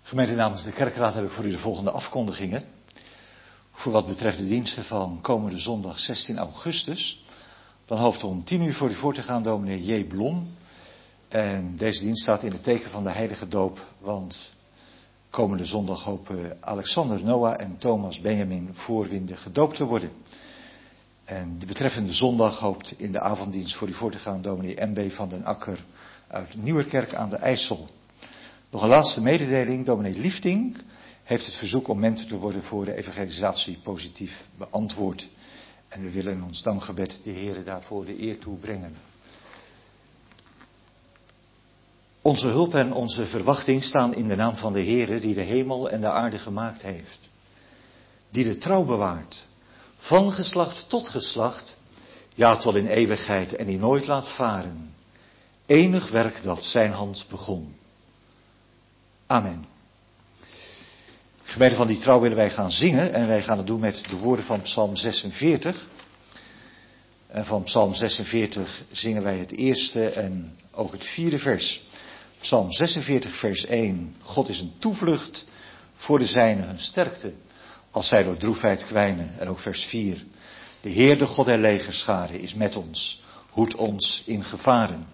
Gemeente, namens de kerkraad heb ik voor u de volgende afkondigingen. Voor wat betreft de diensten van komende zondag 16 augustus. Dan hoopt om 10 uur voor u voor te gaan dominee J. Blom. En deze dienst staat in het teken van de heilige doop. Want komende zondag hopen Alexander Noah en Thomas Benjamin Voorwinde gedoopt te worden. En de betreffende zondag hoopt in de avonddienst voor u voor te gaan dominee M.B. van den Akker uit Nieuwerkerk aan de IJssel. Nog een laatste mededeling. Dominee Liefding heeft het verzoek om mentor te worden voor de evangelisatie positief beantwoord. En we willen in ons dankgebed de Heere daarvoor de eer toebrengen. Onze hulp en onze verwachting staan in de naam van de Heere die de hemel en de aarde gemaakt heeft. Die de trouw bewaart, van geslacht tot geslacht, ja tot in eeuwigheid en die nooit laat varen. Enig werk dat zijn hand begon. Amen. Gemeente van die trouw willen wij gaan zingen en wij gaan het doen met de woorden van Psalm 46. En van Psalm 46 zingen wij het eerste en ook het vierde vers. Psalm 46 vers 1. God is een toevlucht voor de zijnen, hun sterkte, als zij door droefheid kwijnen. En ook vers 4. De Heer, de God der legerscharen, is met ons, hoedt ons in gevaren.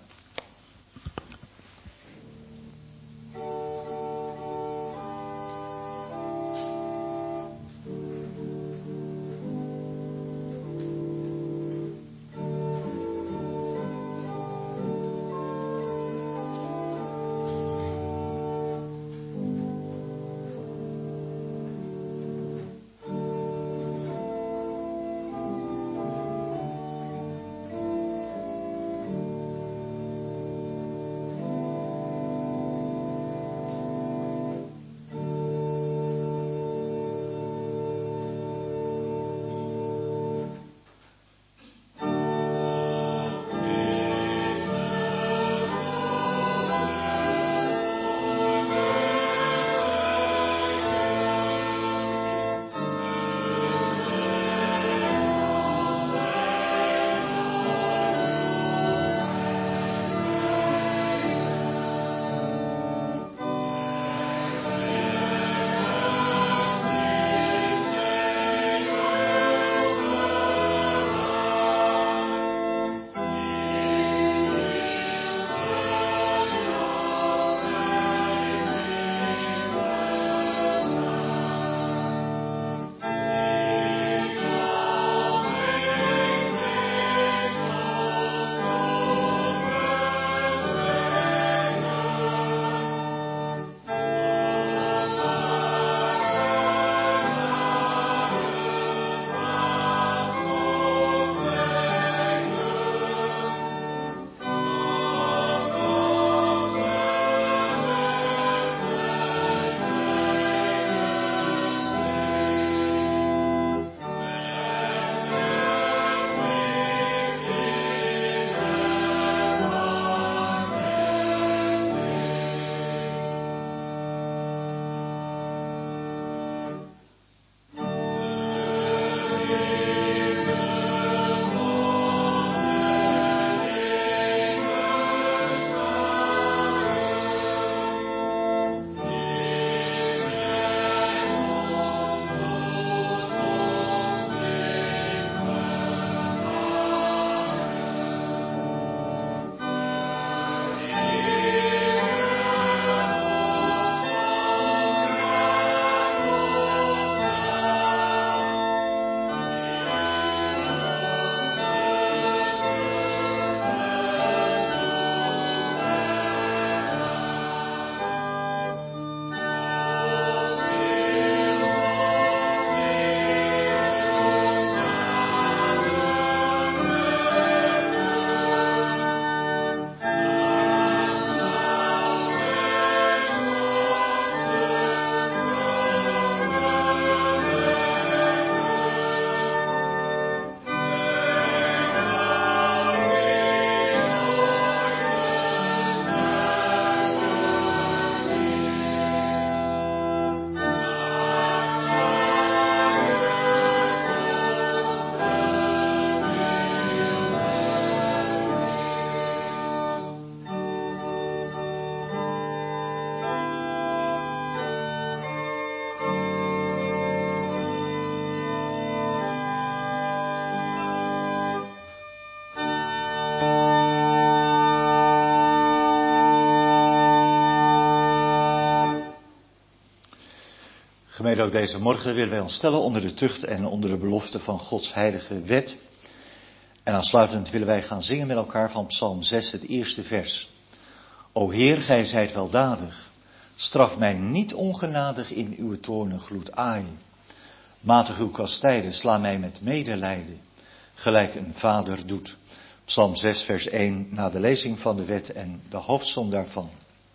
Gemeente, ook deze morgen willen wij ons stellen onder de tucht en onder de belofte van Gods heilige wet. En aansluitend willen wij gaan zingen met elkaar van Psalm 6, het eerste vers. O Heer, gij zijt weldadig, straf mij niet ongenadig in uw toornengloed. Aai, matig uw kastijden, sla mij met medelijden, gelijk een vader doet. Psalm 6, vers 1, na de lezing van de wet en de hoofdsom daarvan.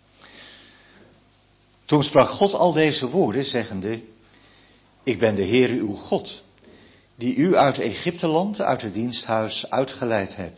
Toen sprak God al deze woorden, zeggende: Ik ben de Heere uw God, die u uit Egypteland, uit het diensthuis uitgeleid heb.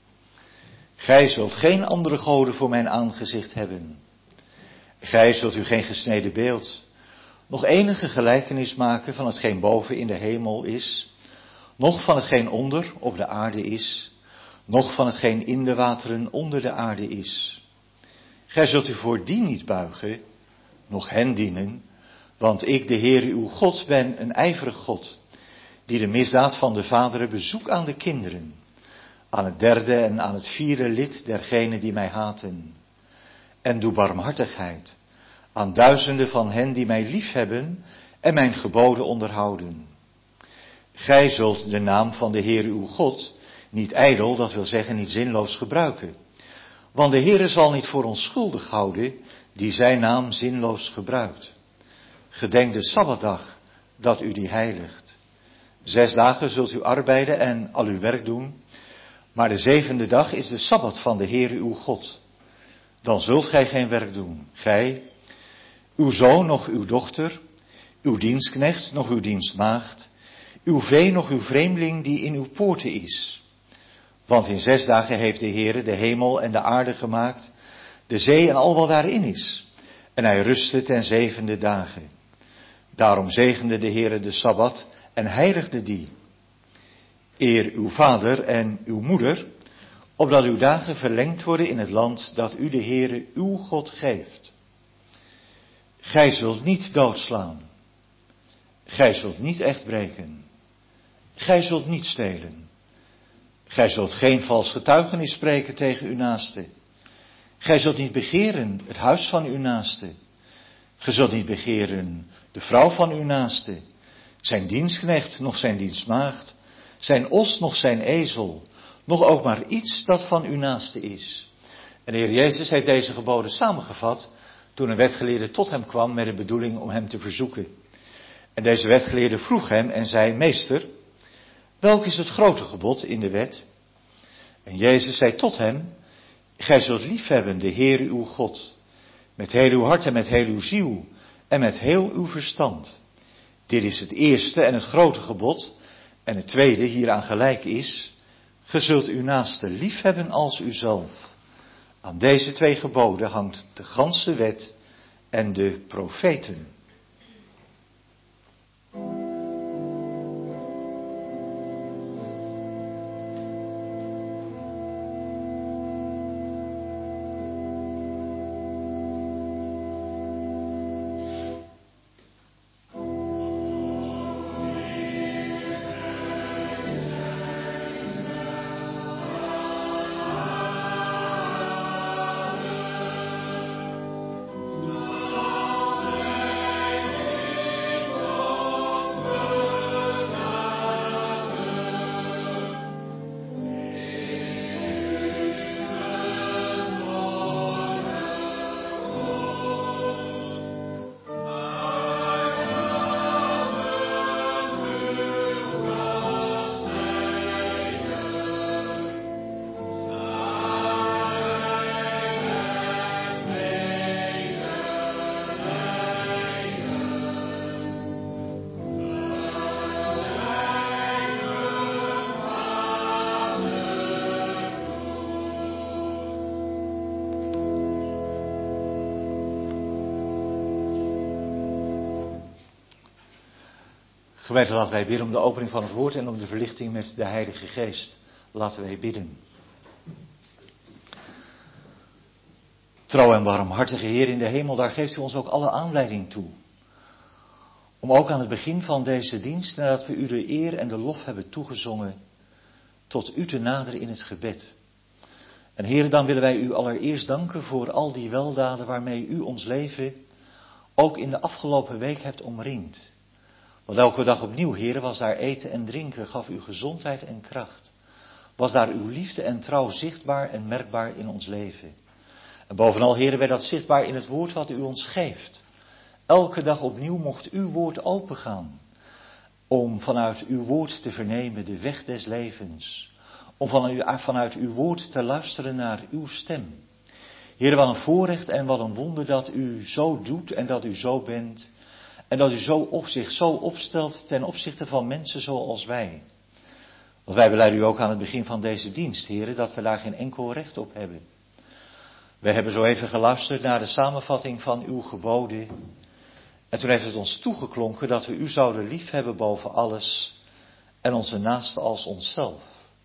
Gij zult geen andere goden voor mijn aangezicht hebben. Gij zult u geen gesneden beeld, nog enige gelijkenis maken van hetgeen boven in de hemel is, noch van hetgeen onder op de aarde is, noch van hetgeen in de wateren onder de aarde is. Gij zult u voor die niet buigen, nog hen dienen, want ik, de Heere uw God, ben een ijverig God, die de misdaad van de vaderen bezoek aan de kinderen, aan het derde en aan het vierde lid dergenen die mij haten, en doe barmhartigheid aan duizenden van hen die mij liefhebben en mijn geboden onderhouden. Gij zult de naam van de Heere uw God niet ijdel, dat wil zeggen niet zinloos gebruiken, want de Heere zal niet voor onschuldig houden die zijn naam zinloos gebruikt. Gedenk de Sabbatdag, dat u die heiligt. 6 dagen zult u arbeiden en al uw werk doen, maar de 7e dag is de Sabbat van de Heere uw God. Dan zult gij geen werk doen, gij, uw zoon nog uw dochter, uw dienstknecht nog uw dienstmaagd, uw vee nog uw vreemdeling die in uw poorten is. Want in 6 dagen heeft de Heere de hemel en de aarde gemaakt, de zee en al wat daarin is. En hij rustte ten 7e dagen. Daarom zegende de Heere de Sabbat en heiligde die. Eer uw vader en uw moeder, opdat uw dagen verlengd worden in het land dat u de Heere uw God geeft. Gij zult niet doodslaan. Gij zult niet echt breken. Gij zult niet stelen. Gij zult geen vals getuigenis spreken tegen uw naaste. Gij zult niet begeren het huis van uw naaste. Gij zult niet begeren de vrouw van uw naaste, zijn dienstknecht, nog zijn dienstmaagd, zijn os, nog zijn ezel, nog ook maar iets dat van uw naaste is. En de Heer Jezus heeft deze geboden samengevat toen een wetgeleerde tot hem kwam met de bedoeling om hem te verzoeken. En deze wetgeleerde vroeg hem en zei: Meester, welk is het grote gebod in de wet? En Jezus zei tot hem: Gij zult liefhebben de Heere uw God, met heel uw hart en met heel uw ziel en met heel uw verstand. Dit is het eerste en het grote gebod. En het tweede hieraan gelijk is: Ge zult uw naaste liefhebben als uzelf. Aan deze 2 geboden hangt de ganse wet en de profeten. Gemeente, laten wij bidden om de opening van het woord en om de verlichting met de Heilige Geest. Laten wij bidden. Trouw en barmhartige Heer in de hemel, daar geeft u ons ook alle aanleiding toe. Om ook aan het begin van deze dienst, nadat we u de eer en de lof hebben toegezongen, tot u te naderen in het gebed. En Heer, dan willen wij u allereerst danken voor al die weldaden waarmee u ons leven ook in de afgelopen week hebt omringd. Want elke dag opnieuw, Heere, was daar eten en drinken, gaf u gezondheid en kracht. Was daar uw liefde en trouw zichtbaar en merkbaar in ons leven. En bovenal, Heere, werd dat zichtbaar in het woord wat u ons geeft. Elke dag opnieuw mocht uw woord opengaan. Om vanuit uw woord te vernemen de weg des levens. Om vanuit uw woord te luisteren naar uw stem. Heere, wat een voorrecht en wat een wonder dat u zo doet en dat u zo bent. En dat u zich zo opstelt ten opzichte van mensen zoals wij. Want wij belijden u ook aan het begin van deze dienst, Heere, dat we daar geen enkel recht op hebben. We hebben zo even geluisterd naar de samenvatting van uw geboden. En toen heeft het ons toegeklonken dat we u zouden liefhebben boven alles en onze naaste als onszelf.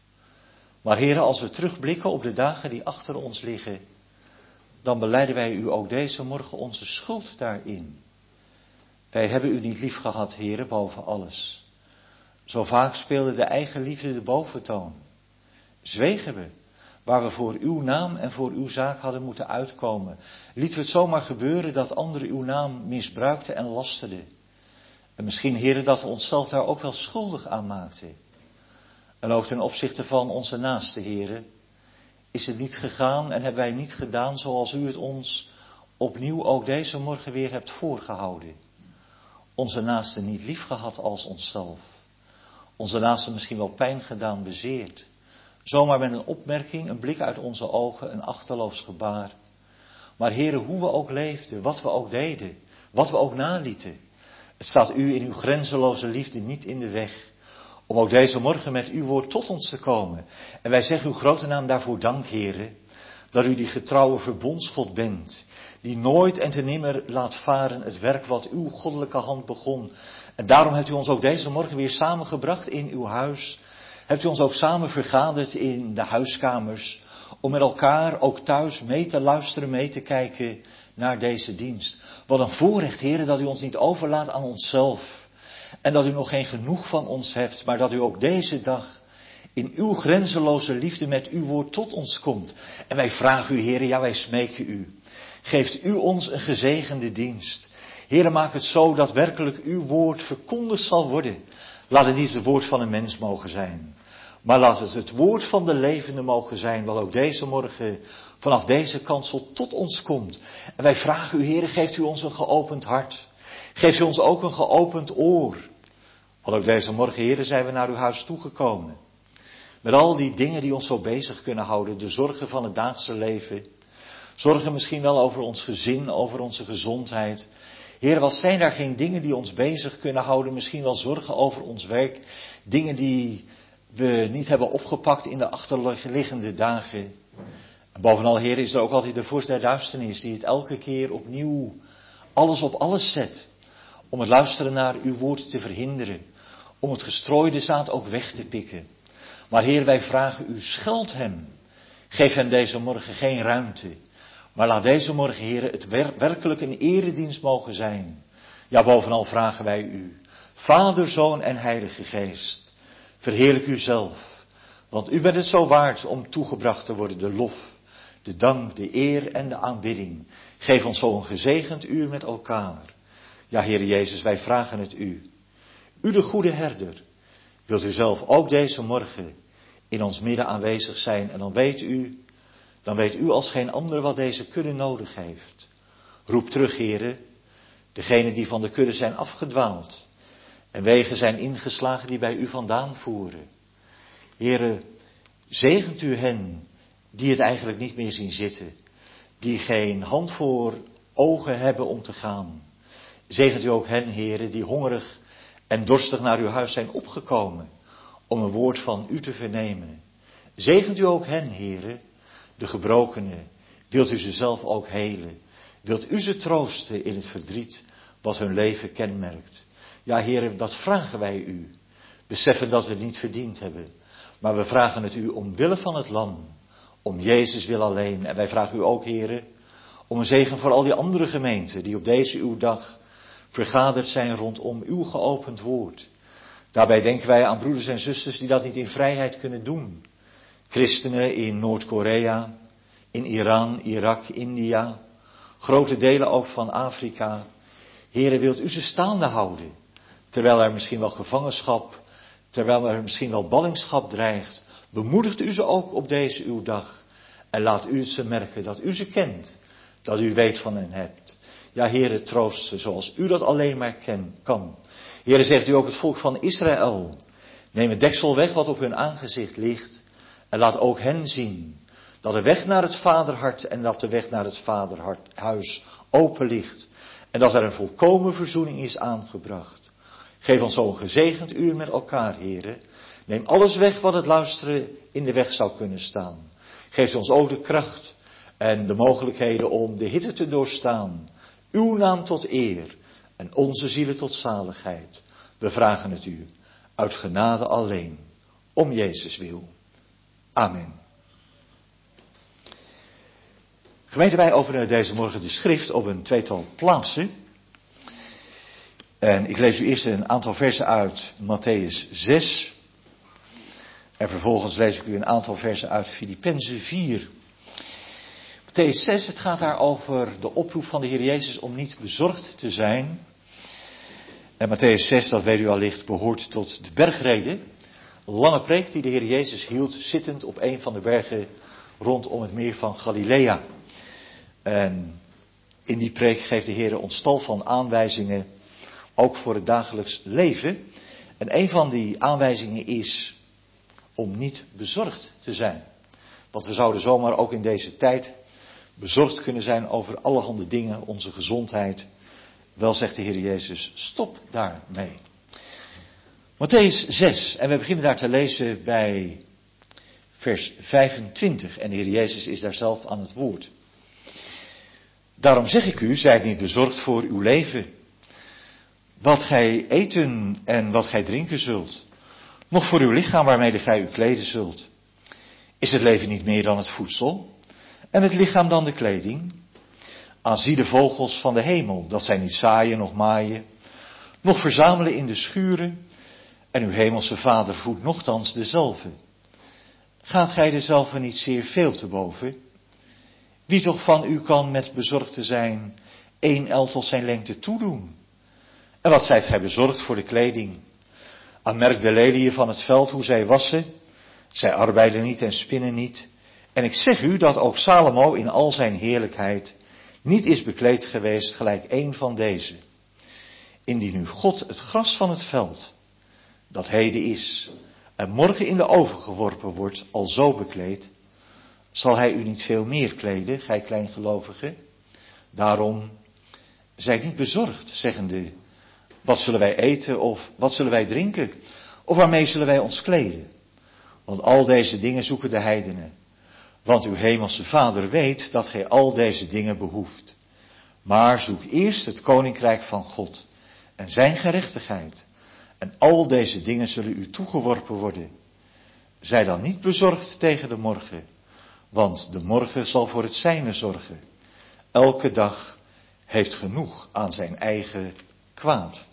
Maar Heere, als we terugblikken op de dagen die achter ons liggen, dan belijden wij u ook deze morgen onze schuld daarin. Wij hebben u niet lief gehad, Heere, boven alles. Zo vaak speelde de eigen liefde de boventoon. Zwegen we, waar we voor uw naam en voor uw zaak hadden moeten uitkomen. Lieten we het zomaar gebeuren dat anderen uw naam misbruikten en lasterden. En misschien, Heere, dat we onszelf daar ook wel schuldig aan maakten. En ook ten opzichte van onze naaste, Heere, is het niet gegaan en hebben wij niet gedaan zoals u het ons opnieuw ook deze morgen weer hebt voorgehouden. Onze naaste niet lief gehad als onszelf. Onze naaste misschien wel pijn gedaan, bezeerd. Zomaar met een opmerking, een blik uit onze ogen, een achterloos gebaar. Maar Heere, hoe we ook leefden, wat we ook deden, wat we ook nalieten. Het staat u in uw grenzeloze liefde niet in de weg. Om ook deze morgen met uw woord tot ons te komen. En wij zeggen uw grote naam daarvoor dank, Heere. Dat u die getrouwe verbondsgod bent. Die nooit en te nimmer laat varen het werk wat uw goddelijke hand begon. En daarom hebt u ons ook deze morgen weer samengebracht in uw huis. Hebt u ons ook samen vergaderd in de huiskamers. Om met elkaar ook thuis mee te luisteren, mee te kijken naar deze dienst. Wat een voorrecht, Heere, dat u ons niet overlaat aan onszelf. En dat u nog geen genoeg van ons hebt, maar dat u ook deze dag in uw grenzeloze liefde met uw woord tot ons komt. En wij vragen u, Heere, ja, wij smeken u. Geeft u ons een gezegende dienst. Heere, maak het zo dat werkelijk uw woord verkondigd zal worden. Laat het niet het woord van een mens mogen zijn. Maar laat het het woord van de levende mogen zijn, wat ook deze morgen vanaf deze kansel tot ons komt. En wij vragen u, Heere, geeft u ons een geopend hart. Geeft u ons ook een geopend oor. Want ook deze morgen, Heere, zijn we naar uw huis toegekomen. Met al die dingen die ons zo bezig kunnen houden. De zorgen van het dagelijkse leven. Zorgen misschien wel over ons gezin, over onze gezondheid. Heere, wat zijn daar geen dingen die ons bezig kunnen houden? Misschien wel zorgen over ons werk. Dingen die we niet hebben opgepakt in de achterliggende dagen. En bovenal, Heere, is er ook altijd de vorst der duisternis. Die het elke keer opnieuw alles op alles zet. Om het luisteren naar uw woord te verhinderen. Om het gestrooide zaad ook weg te pikken. Maar Heer, wij vragen u, scheld hem. Geef hem deze morgen geen ruimte. Maar laat deze morgen, Heer, het werkelijk een eredienst mogen zijn. Ja, bovenal vragen wij u. Vader, Zoon en Heilige Geest. Verheerlijk u zelf. Want u bent het zo waard om toegebracht te worden. De lof, de dank, de eer en de aanbidding. Geef ons zo een gezegend uur met elkaar. Ja, Heer Jezus, wij vragen het u. U de goede herder. Wilt u zelf ook deze morgen in ons midden aanwezig zijn. En dan weet u als geen ander wat deze kudde nodig heeft. Roep terug, Heere, degenen die van de kudde zijn afgedwaald. En wegen zijn ingeslagen die bij u vandaan voeren. Heere, zegent u hen die het eigenlijk niet meer zien zitten. Die geen hand voor ogen hebben om te gaan. Zegent u ook hen, Heere, die hongerig en dorstig naar uw huis zijn opgekomen. Om een woord van u te vernemen. Zegent u ook hen, Heere, de gebrokenen. Wilt u ze zelf ook helen. Wilt u ze troosten in het verdriet wat hun leven kenmerkt. Ja, Heere, dat vragen wij u. Beseffen dat we het niet verdiend hebben. Maar we vragen het u omwille van het lam. Om Jezus wil alleen. En wij vragen u ook, Heere, om een zegen voor al die andere gemeenten die op deze uw dag vergaderd zijn rondom uw geopend woord. Daarbij denken wij aan broeders en zusters die dat niet in vrijheid kunnen doen. Christenen in Noord-Korea, in Iran, Irak, India, grote delen ook van Afrika. Heere, wilt u ze staande houden, terwijl er misschien wel gevangenschap, terwijl er misschien wel ballingschap dreigt. Bemoedigt u ze ook op deze uw dag en laat u ze merken dat u ze kent, dat u weet van hen hebt. Ja, Heere, troost ze zoals u dat alleen maar kan. Heere, zegt u ook het volk van Israël, neem het deksel weg wat op hun aangezicht ligt en laat ook hen zien dat de weg naar het vaderhart en dat de weg naar het vaderhuis open ligt en dat er een volkomen verzoening is aangebracht. Geef ons zo'n gezegend uur met elkaar, Heere. Neem alles weg wat het luisteren in de weg zou kunnen staan. Geef ons ook de kracht en de mogelijkheden om de hitte te doorstaan. Uw naam tot eer en onze zielen tot zaligheid. We vragen het u uit genade alleen, om Jezus wil. Amen. Gemeente, wij openen deze morgen de schrift op een tweetal plaatsen. En ik lees u eerst een aantal versen uit Matthäus 6. En vervolgens lees ik u een aantal versen uit Filippenzen 4. Matthäus 6, het gaat daar over de oproep van de Heer Jezus om niet bezorgd te zijn. En Matthäus 6, dat weet u allicht, behoort tot de bergrede. Een lange preek die de Heer Jezus hield zittend op een van de bergen rondom het meer van Galilea. En in die preek geeft de Heer ons tal van aanwijzingen, ook voor het dagelijks leven. En een van die aanwijzingen is om niet bezorgd te zijn. Want we zouden zomaar ook in deze tijd bezorgd kunnen zijn over allerhande dingen, onze gezondheid. Wel zegt de Heer Jezus, stop daarmee. Matthäus 6, en we beginnen daar te lezen bij vers 25. En de Heer Jezus is daar zelf aan het woord. Daarom zeg ik u, zijt niet bezorgd voor uw leven, wat gij eten en wat gij drinken zult, noch voor uw lichaam waarmee gij u kleden zult. Is het leven niet meer dan het voedsel, en het lichaam dan de kleding? Aanzie de vogels van de hemel, dat zij niet zaaien, noch maaien, noch verzamelen in de schuren, en uw hemelse Vader voedt nochtans dezelfde. Gaat gij dezelfde niet zeer veel te boven? Wie toch van u kan met bezorgd te zijn 1 el tot zijn lengte toedoen? En wat zijt gij bezorgd voor de kleding? Aanmerk de leliën van het veld hoe zij wassen. Zij arbeiden niet en spinnen niet. En ik zeg u dat ook Salomo in al zijn heerlijkheid niet is bekleed geweest gelijk een van deze. Indien nu God het gras van het veld, dat heden is, en morgen in de oven geworpen wordt, al zo bekleed, zal hij u niet veel meer kleden, gij kleingelovigen? Daarom, zijt niet bezorgd, zeggende, wat zullen wij eten of wat zullen wij drinken? Of waarmee zullen wij ons kleden? Want al deze dingen zoeken de heidenen. Want uw hemelse Vader weet dat gij al deze dingen behoeft. Maar zoek eerst het koninkrijk van God en zijn gerechtigheid. En al deze dingen zullen u toegeworpen worden. Zij dan niet bezorgd tegen de morgen, want de morgen zal voor het zijne zorgen. Elke dag heeft genoeg aan zijn eigen kwaad.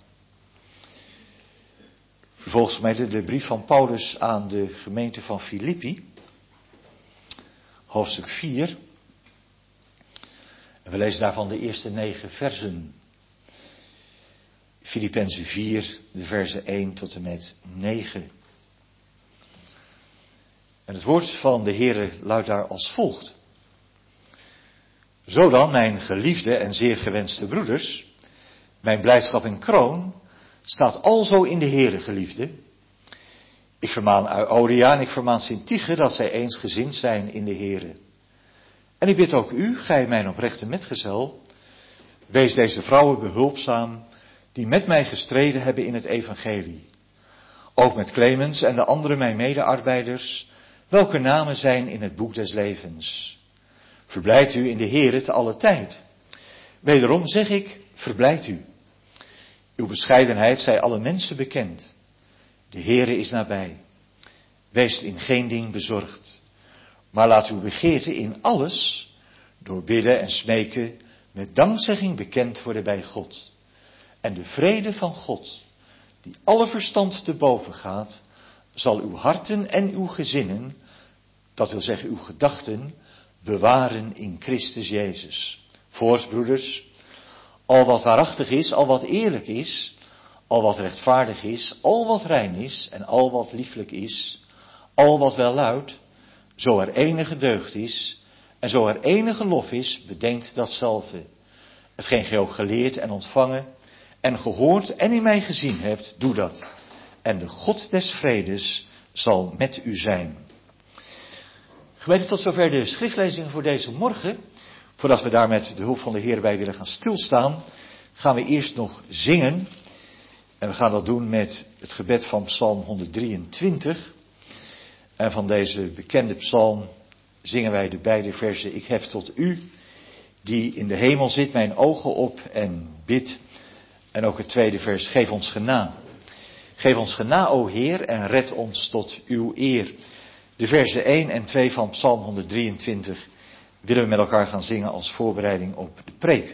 Vervolgens mij de brief van Paulus aan de gemeente van Filippi, hoofdstuk 4. En we lezen daarvan de eerste 9 versen. Filippenzen 4, de versen 1 tot en met 9. En het woord van de Heere luidt daar als volgt. Zo dan, mijn geliefde en zeer gewenste broeders, mijn blijdschap en kroon staat alzo in de Heere, geliefde. Ik vermaan Euodia en ik vermaan Syntyche dat zij eensgezind zijn in de Heere. En ik bid ook u, gij mijn oprechte metgezel, wees deze vrouwen behulpzaam die met mij gestreden hebben in het evangelie. Ook met Clemens en de andere mijn medearbeiders, welke namen zijn in het boek des levens. Verblijd u in de Heere te alle tijd. Wederom zeg ik, verblijd u. Uw bescheidenheid zij alle mensen bekend. De Heere is nabij. Wees in geen ding bezorgd. Maar laat uw begeerte in alles, door bidden en smeken, met dankzegging bekend worden bij God. En de vrede van God, die alle verstand te boven gaat, zal uw harten en uw gezinnen, dat wil zeggen uw gedachten, bewaren in Christus Jezus. Voorts, broeders, Al wat waarachtig is, al wat eerlijk is, al wat rechtvaardig is, al wat rein is en al wat lieflijk is, al wat welluidt, zo er enige deugd is en zo er enige lof is, bedenkt datzelfde. Hetgeen gij ook geleerd en ontvangen en gehoord en in mij gezien hebt, doe dat. En de God des vredes zal met u zijn. Gemeente, tot zover de schriftlezing voor deze morgen. Voordat we daar met de hulp van de Heer bij willen gaan stilstaan, gaan we eerst nog zingen. En we gaan dat doen met het gebed van Psalm 123. En van deze bekende psalm zingen wij de beide verzen. Ik hef tot u, die in de hemel zit, mijn ogen op en bid. En ook het tweede vers, geef ons genade. Geef ons genade, o Heer, en red ons tot uw eer. De verzen 1 en 2 van Psalm 123 willen we met elkaar gaan zingen als voorbereiding op de preek.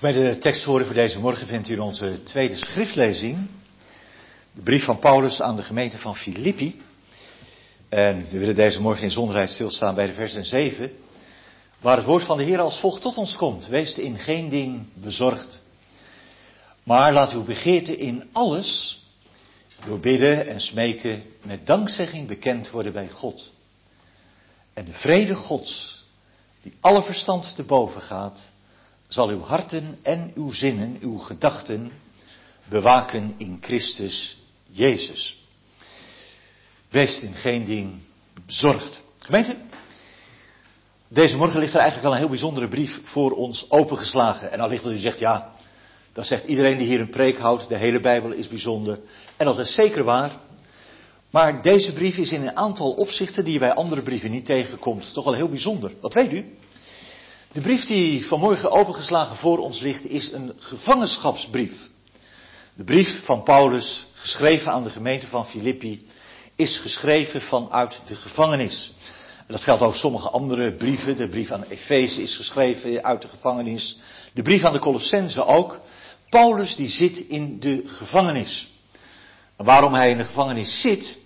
Bij de tekstwoorden voor deze morgen vindt u onze tweede schriftlezing. De brief van Paulus aan de gemeente van Filippi. En we willen deze morgen in zonderheid stilstaan bij de versen 7. Waar het woord van de Heer als volgt tot ons komt. Wees in geen ding bezorgd. Maar laat uw begeerte in alles, door bidden en smeken, met dankzegging bekend worden bij God. En de vrede Gods, die alle verstand te boven gaat, zal uw harten en uw zinnen, uw gedachten, bewaken in Christus Jezus. Wees in geen ding bezorgd. Gemeente, deze morgen ligt er eigenlijk wel een heel bijzondere brief voor ons opengeslagen. En allicht dat u zegt, ja, dat zegt iedereen die hier een preek houdt, de hele Bijbel is bijzonder. En dat is zeker waar. Maar deze brief is in een aantal opzichten die je bij andere brieven niet tegenkomt, toch wel heel bijzonder. Wat weet u? De brief die vanmorgen opengeslagen voor ons ligt is een gevangenschapsbrief. De brief van Paulus, geschreven aan de gemeente van Filippi, is geschreven vanuit de gevangenis. En dat geldt ook sommige andere brieven. De brief aan Efeze is geschreven uit de gevangenis. De brief aan de Colossenzen ook. Paulus die zit in de gevangenis. En waarom hij in de gevangenis zit,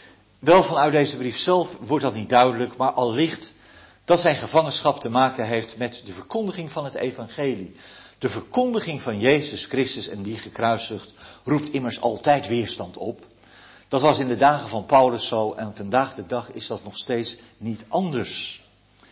wel vanuit deze brief zelf wordt dat niet duidelijk, maar allicht dat zijn gevangenschap te maken heeft met de verkondiging van het evangelie. De verkondiging van Jezus Christus en die gekruisigd roept immers altijd weerstand op. Dat was in de dagen van Paulus zo en vandaag de dag is dat nog steeds niet anders.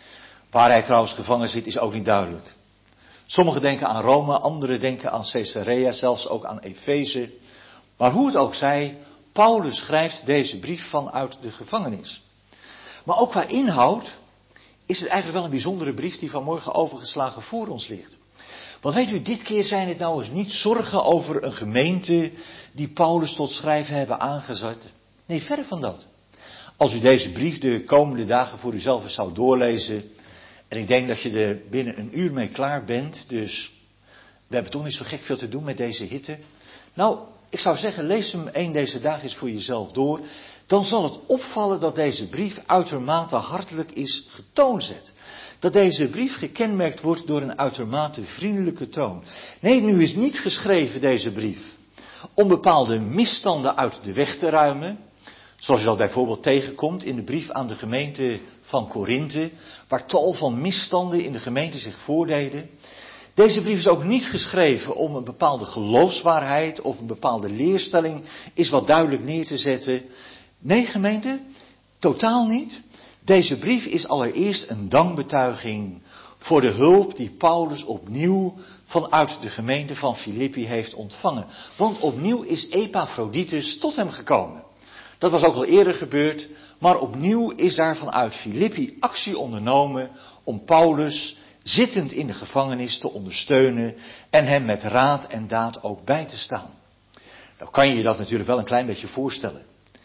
Waar hij trouwens gevangen zit is ook niet duidelijk. Sommigen denken aan Rome, anderen denken aan Caesarea, zelfs ook aan Efeze. Maar hoe het ook zij, Paulus schrijft deze brief vanuit de gevangenis. Maar ook qua inhoud is het eigenlijk wel een bijzondere brief die vanmorgen overgeslagen voor ons ligt. Want weet u, dit keer zijn het nou eens niet zorgen over een gemeente die Paulus tot schrijven hebben aangezet. Nee, verre van dat. Als u deze brief de komende dagen voor uzelf eens zou doorlezen, en ik denk dat je er binnen een uur mee klaar bent, dus we hebben toch niet zo gek veel te doen met deze hitte. Nou, ik zou zeggen, lees hem een deze dagen eens voor jezelf door. Dan zal het opvallen dat deze brief uitermate hartelijk is getoonzet. Dat deze brief gekenmerkt wordt door een uitermate vriendelijke toon. Nee, nu is niet geschreven deze brief om bepaalde misstanden uit de weg te ruimen. Zoals je dat bijvoorbeeld tegenkomt in de brief aan de gemeente van Korinthe, waar tal van misstanden in de gemeente zich voordeden. Deze brief is ook niet geschreven om een bepaalde geloofswaarheid of een bepaalde leerstelling is wat duidelijk neer te zetten. Nee, gemeente, totaal niet. Deze brief is allereerst een dankbetuiging voor de hulp die Paulus opnieuw vanuit de gemeente van Filippi heeft ontvangen. Want opnieuw is Epaphroditus tot hem gekomen. Dat was ook al eerder gebeurd, maar opnieuw is daar vanuit Filippi actie ondernomen om Paulus zittend in de gevangenis te ondersteunen en hem met raad en daad ook bij te staan. Nou kan je je dat natuurlijk wel een klein beetje voorstellen.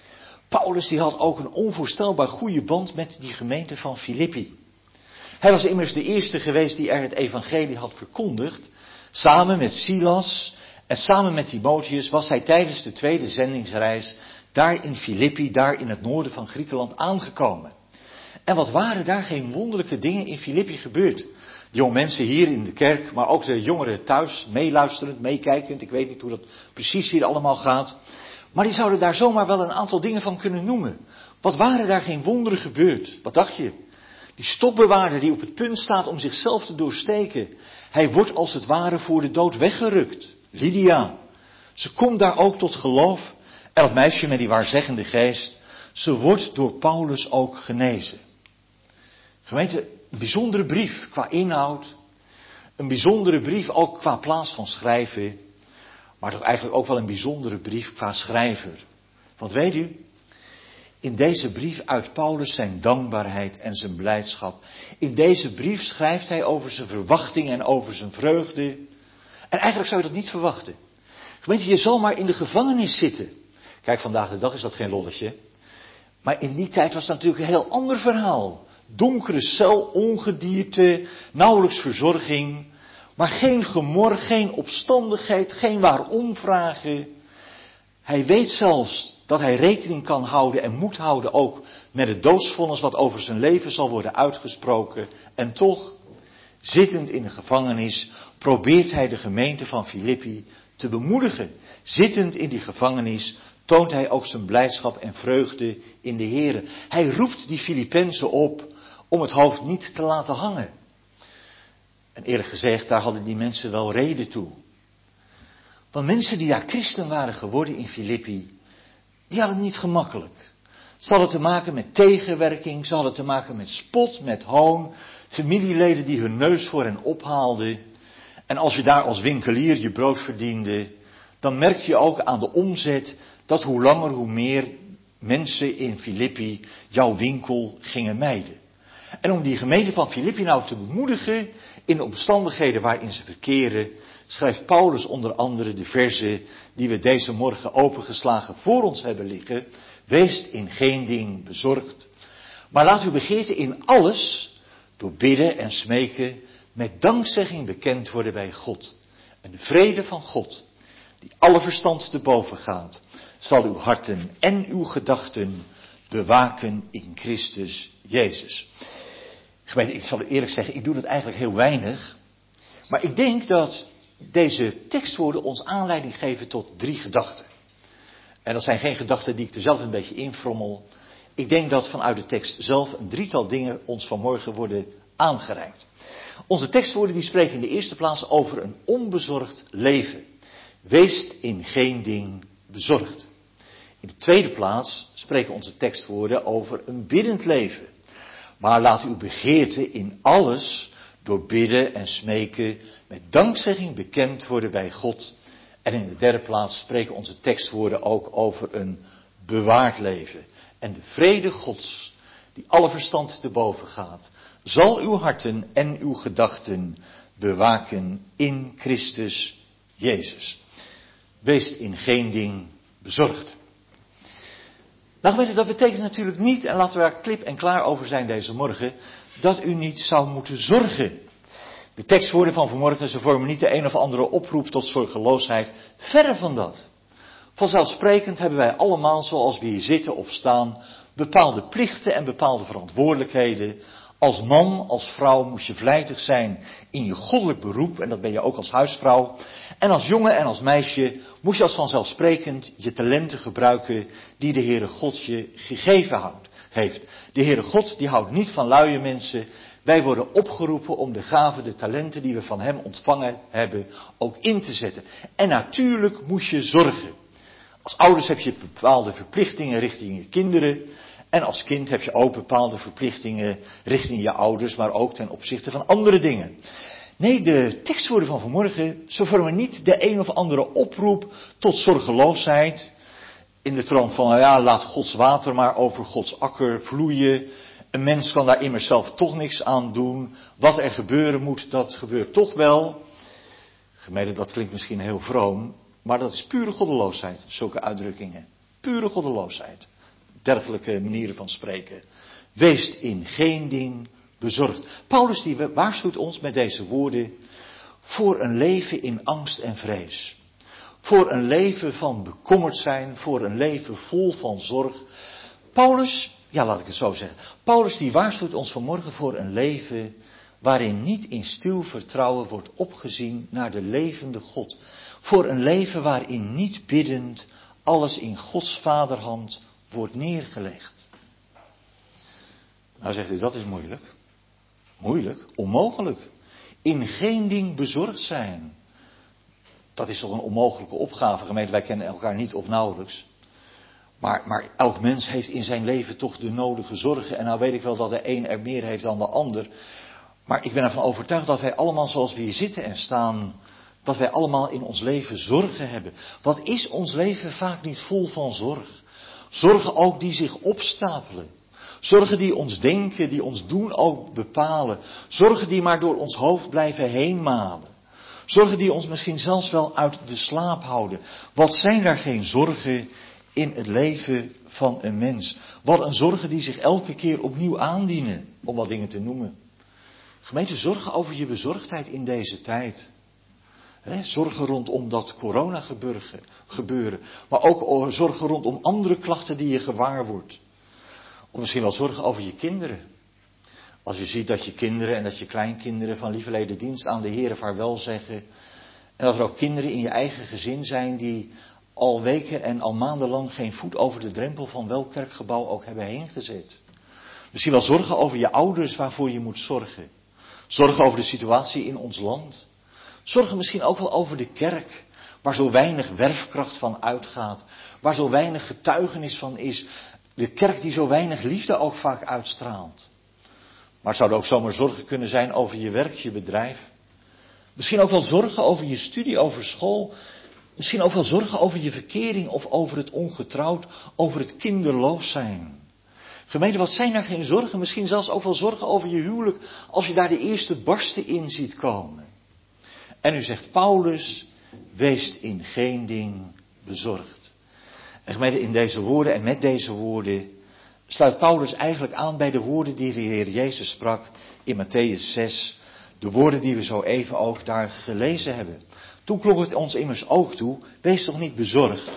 Paulus die had ook een onvoorstelbaar goede band met die gemeente van Filippi. Hij was immers de eerste geweest die er het evangelie had verkondigd. Samen met Silas en samen met Timotheus was hij tijdens de tweede zendingsreis daar in Filippi, daar in het noorden van Griekenland aangekomen. En wat waren daar geen wonderlijke dingen in Filippi gebeurd. De jonge mensen hier in de kerk, maar ook de jongeren thuis, meeluisterend, meekijkend. Ik weet niet hoe dat precies hier allemaal gaat. Maar die zouden daar zomaar wel een aantal dingen van kunnen noemen. Wat waren daar geen wonderen gebeurd? Wat dacht je? Die stokbewaarder die op het punt staat om zichzelf te doorsteken. Hij wordt als het ware voor de dood weggerukt. Lydia. Ze komt daar ook tot geloof. En dat meisje met die waarzeggende geest. Ze wordt door Paulus ook genezen. Gemeente, een bijzondere brief qua inhoud. Een bijzondere brief ook qua plaats van schrijven. Maar toch eigenlijk ook wel een bijzondere brief qua schrijver. Want weet u, in deze brief uit Paulus zijn dankbaarheid en zijn blijdschap. In deze brief schrijft hij over zijn verwachting en over zijn vreugde. En eigenlijk zou je dat niet verwachten. Gemeente, je zal maar in de gevangenis zitten. Kijk, vandaag de dag is dat geen lolletje. Maar in die tijd was dat natuurlijk een heel ander verhaal. Donkere cel, ongedierte, nauwelijks verzorging. Maar geen gemor, geen opstandigheid, geen waarom-vragen. Hij weet zelfs dat hij rekening kan houden en moet houden ook met het doodsvonnis wat over zijn leven zal worden uitgesproken. En toch Zittend in de gevangenis probeert hij de gemeente van Filippi te bemoedigen. Zittend in die gevangenis toont hij ook zijn blijdschap en vreugde in de Here. Hij roept die Filippenzen op om het hoofd niet te laten hangen. En eerlijk gezegd, daar hadden die mensen wel reden toe. Want mensen die daar christen waren geworden in Filippi, die hadden het niet gemakkelijk. Ze hadden te maken met tegenwerking, ze hadden te maken met spot, met hoon, familieleden die hun neus voor hen ophaalden. En als je daar als winkelier je brood verdiende, dan merkte je ook aan de omzet dat hoe langer hoe meer mensen in Filippi jouw winkel gingen mijden. En om die gemeente van Filippi nou te bemoedigen in de omstandigheden waarin ze verkeren, schrijft Paulus onder andere de verzen die we deze morgen opengeslagen voor ons hebben liggen. Wees in geen ding bezorgd, maar laat uw begeerte in alles door bidden en smeken met dankzegging bekend worden bij God. En de vrede van God, die alle verstand te boven gaat, zal uw harten en uw gedachten bewaken in Christus Jezus. Gemeente, ik zal u eerlijk zeggen, ik doe dat eigenlijk heel weinig. Maar ik denk dat deze tekstwoorden ons aanleiding geven tot 3 gedachten. En dat zijn geen gedachten die ik er zelf een beetje infrommel. Ik denk dat vanuit de tekst zelf een 3-tal dingen ons vanmorgen worden aangereikt. Onze tekstwoorden die spreken in de eerste plaats over een onbezorgd leven. Wees in geen ding bezorgd. In de tweede plaats spreken onze tekstwoorden over een biddend leven. Maar laat uw begeerte in alles door bidden en smeken met dankzegging bekend worden bij God. En in de derde plaats spreken onze tekstwoorden ook over een bewaard leven. En de vrede Gods, die alle verstand te boven gaat, zal uw harten en uw gedachten bewaken in Christus Jezus. Wees in geen ding bezorgd. Nou, dat betekent natuurlijk niet, en laten we daar klip en klaar over zijn deze morgen, dat u niet zou moeten zorgen. De tekstwoorden van vanmorgen, ze vormen niet de een of andere oproep tot zorgeloosheid. Verre van dat. Vanzelfsprekend hebben wij allemaal, zoals we hier zitten of staan, bepaalde plichten en bepaalde verantwoordelijkheden. Als man, als vrouw moet je vlijtig zijn in je goddelijk beroep, en dat ben je ook als huisvrouw. En als jongen en als meisje moet je als vanzelfsprekend je talenten gebruiken die de Heere God je gegeven heeft. De Heere God die houdt niet van luie mensen. Wij worden opgeroepen om de gaven, de talenten die we van Hem ontvangen hebben, ook in te zetten. En natuurlijk moet je zorgen. Als ouders heb je bepaalde verplichtingen richting je kinderen. En als kind heb je ook bepaalde verplichtingen richting je ouders, maar ook ten opzichte van andere dingen. Nee, de tekstwoorden van vanmorgen, ze vormen niet de een of andere oproep tot zorgeloosheid. In de trant van, nou ja, laat Gods water maar over Gods akker vloeien. Een mens kan daar immers zelf toch niks aan doen. Wat er gebeuren moet, dat gebeurt toch wel. Gemeente, dat klinkt misschien heel vroom, maar dat is pure goddeloosheid, zulke uitdrukkingen. Pure goddeloosheid. Dergelijke manieren van spreken. Wees in geen ding bezorgd. Paulus die waarschuwt ons met deze woorden voor een leven in angst en vrees. Voor een leven van bekommerd zijn, voor een leven vol van zorg. Paulus, ja laat ik het zo zeggen, Paulus die waarschuwt ons vanmorgen voor een leven waarin niet in stil vertrouwen wordt opgezien naar de levende God. Voor een leven waarin niet biddend alles in Gods vaderhand wordt neergelegd. Nou zegt u, dat is moeilijk. Moeilijk? Onmogelijk. In geen ding bezorgd zijn. Dat is toch een onmogelijke opgave, gemeente. Wij kennen elkaar niet of nauwelijks. Maar elk mens heeft in zijn leven toch de nodige zorgen. En nou weet ik wel dat de een er meer heeft dan de ander. Maar ik ben ervan overtuigd dat wij allemaal zoals we hier zitten en staan, dat wij allemaal in ons leven zorgen hebben. Wat is ons leven vaak niet vol van zorg? Zorgen ook die zich opstapelen. Zorgen die ons denken, die ons doen ook bepalen. Zorgen die maar door ons hoofd blijven heen malen. Zorgen die ons misschien zelfs wel uit de slaap houden. Wat zijn daar geen zorgen in het leven van een mens? Wat een zorgen die zich elke keer opnieuw aandienen, om wat dingen te noemen. Gemeente, zorgen over je bezorgdheid in deze tijd. Zorgen rondom dat corona gebeuren. Maar ook zorgen rondom andere klachten die je gewaar wordt. Of misschien wel zorgen over je kinderen. Als je ziet dat je kinderen en dat je kleinkinderen van lieverlede dienst aan de Heere vaarwel zeggen. En dat er ook kinderen in je eigen gezin zijn die al weken en al maandenlang geen voet over de drempel van welk kerkgebouw ook hebben heen gezet. Misschien wel zorgen over je ouders waarvoor je moet zorgen. Zorgen over de situatie in ons land. Zorgen misschien ook wel over de kerk, waar zo weinig werfkracht van uitgaat. Waar zo weinig getuigenis van is. De kerk die zo weinig liefde ook vaak uitstraalt. Maar het zouden ook zomaar zorgen kunnen zijn over je werk, je bedrijf. Misschien ook wel zorgen over je studie, over school. Misschien ook wel zorgen over je verkering of over het ongetrouwd, over het kinderloos zijn. Gemeente, wat zijn er geen zorgen? Misschien zelfs ook wel zorgen over je huwelijk, als je daar de eerste barsten in ziet komen. En nu zegt Paulus, wees in geen ding bezorgd. En gemeente, in deze woorden en met deze woorden sluit Paulus eigenlijk aan bij de woorden die de Heer Jezus sprak in Mattheüs 6. De woorden die we zo even ook daar gelezen hebben. Toen klonk het ons immers ook toe, wees toch niet bezorgd.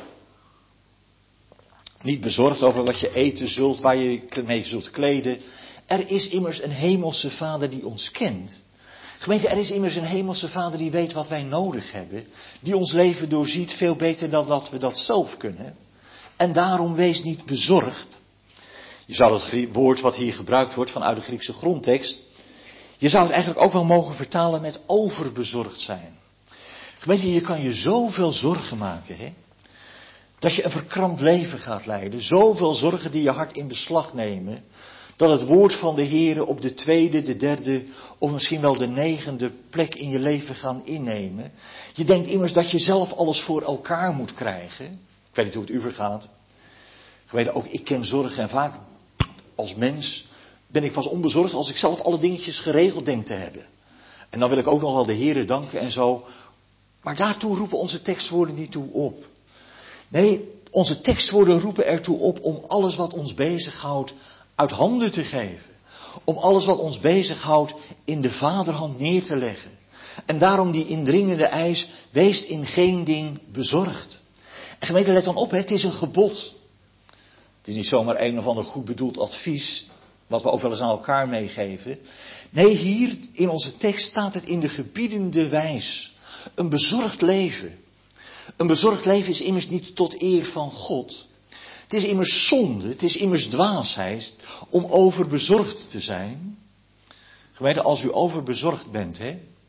Niet bezorgd over wat je eten zult, waar je mee zult kleden. Er is immers een hemelse Vader die ons kent. Gemeente, er is immers een hemelse Vader die weet wat wij nodig hebben. Die ons leven doorziet veel beter dan dat we dat zelf kunnen. En daarom wees niet bezorgd. Je zou het woord wat hier gebruikt wordt vanuit de Griekse grondtekst. Je zou het eigenlijk ook wel mogen vertalen met overbezorgd zijn. Gemeente, je kan je zoveel zorgen maken, hè? Dat je een verkrampt leven gaat leiden. Zoveel zorgen die je hart in beslag nemen. Dat het woord van de Heere op de tweede, de derde of misschien wel de 9e plek in je leven gaan innemen. Je denkt immers dat je zelf alles voor elkaar moet krijgen. Ik weet niet hoe het u vergaat. Gemeente, ook ik ken zorgen en vaak als mens ben ik pas onbezorgd als ik zelf alle dingetjes geregeld denk te hebben. En dan wil ik ook nog wel de Heere danken en zo. Maar daartoe roepen onze tekstwoorden niet toe op. Nee, onze tekstwoorden roepen ertoe op om alles wat ons bezighoudt uit handen te geven. Om alles wat ons bezighoudt in de vaderhand neer te leggen. En daarom die indringende eis, wees in geen ding bezorgd. En gemeente, let dan op, het is een gebod. Het is niet zomaar een of ander goed bedoeld advies, wat we ook wel eens aan elkaar meegeven. Nee, hier in onze tekst staat het in de gebiedende wijs. Een bezorgd leven. Een bezorgd leven is immers niet tot eer van God. Het is immers zonde, het is immers dwaasheid om overbezorgd te zijn. Gemeente, als u overbezorgd bent,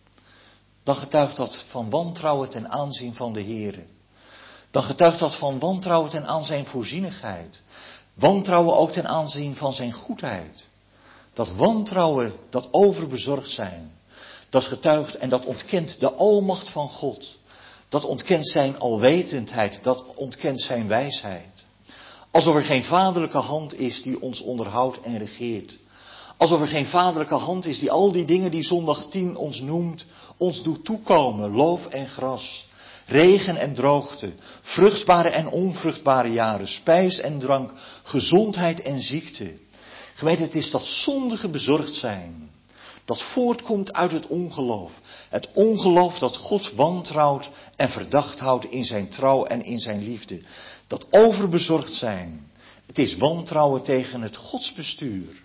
dan getuigt dat van wantrouwen ten aanzien van de Heere. Dan getuigt dat van wantrouwen ten aanzien zijn voorzienigheid. Wantrouwen ook ten aanzien van zijn goedheid. Dat wantrouwen, dat overbezorgd zijn, dat getuigt en dat ontkent de almacht van God. Dat ontkent zijn alwetendheid, dat ontkent zijn wijsheid. Alsof er geen vaderlijke hand is die ons onderhoudt en regeert. Alsof er geen vaderlijke hand is die al die dingen die zondag 10 ons noemt, ons doet toekomen. Loof en gras, regen en droogte, vruchtbare en onvruchtbare jaren, spijs en drank, gezondheid en ziekte. Gemeente, het is dat zondige bezorgd zijn. Dat voortkomt uit het ongeloof. Het ongeloof dat God wantrouwt en verdacht houdt in zijn trouw en in zijn liefde. Dat overbezorgd zijn. Het is wantrouwen tegen het godsbestuur.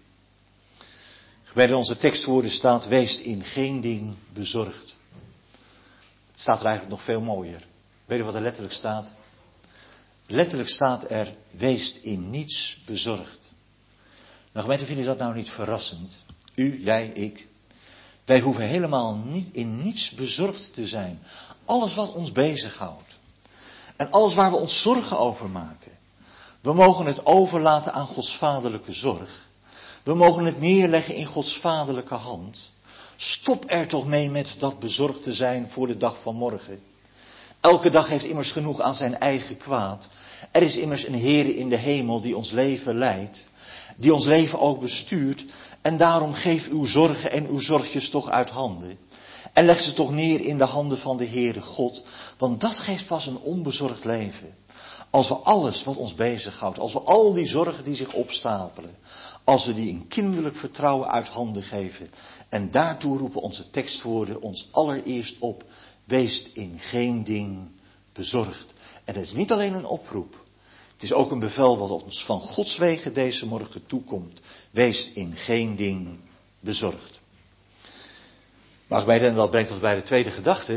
Bij onze tekstwoorden staat, wees in geen ding bezorgd. Het staat er eigenlijk nog veel mooier. Weet je wat er letterlijk staat? Letterlijk staat er, wees in niets bezorgd. Nou gemeente, vind je dat nou niet verrassend? U, jij, ik. Wij hoeven helemaal niet in niets bezorgd te zijn. Alles wat ons bezighoudt. En alles waar we ons zorgen over maken. We mogen het overlaten aan Gods vaderlijke zorg. We mogen het neerleggen in Gods vaderlijke hand. Stop er toch mee met dat bezorgd te zijn voor de dag van morgen. Elke dag heeft immers genoeg aan zijn eigen kwaad. Er is immers een Heer in de hemel die ons leven leidt. Die ons leven ook bestuurt. En daarom geef uw zorgen en uw zorgjes toch uit handen. En leg ze toch neer in de handen van de Heere God. Want dat geeft pas een onbezorgd leven. Als we alles wat ons bezighoudt, als we al die zorgen die zich opstapelen, als we die in kinderlijk vertrouwen uit handen geven. En daartoe roepen onze tekstwoorden ons allereerst op, wees in geen ding bezorgd. En het is niet alleen een oproep, het is ook een bevel wat ons van Gods wegen deze morgen toekomt. Wees in geen ding bezorgd. Maar gemeente, en dat brengt ons bij de tweede gedachte.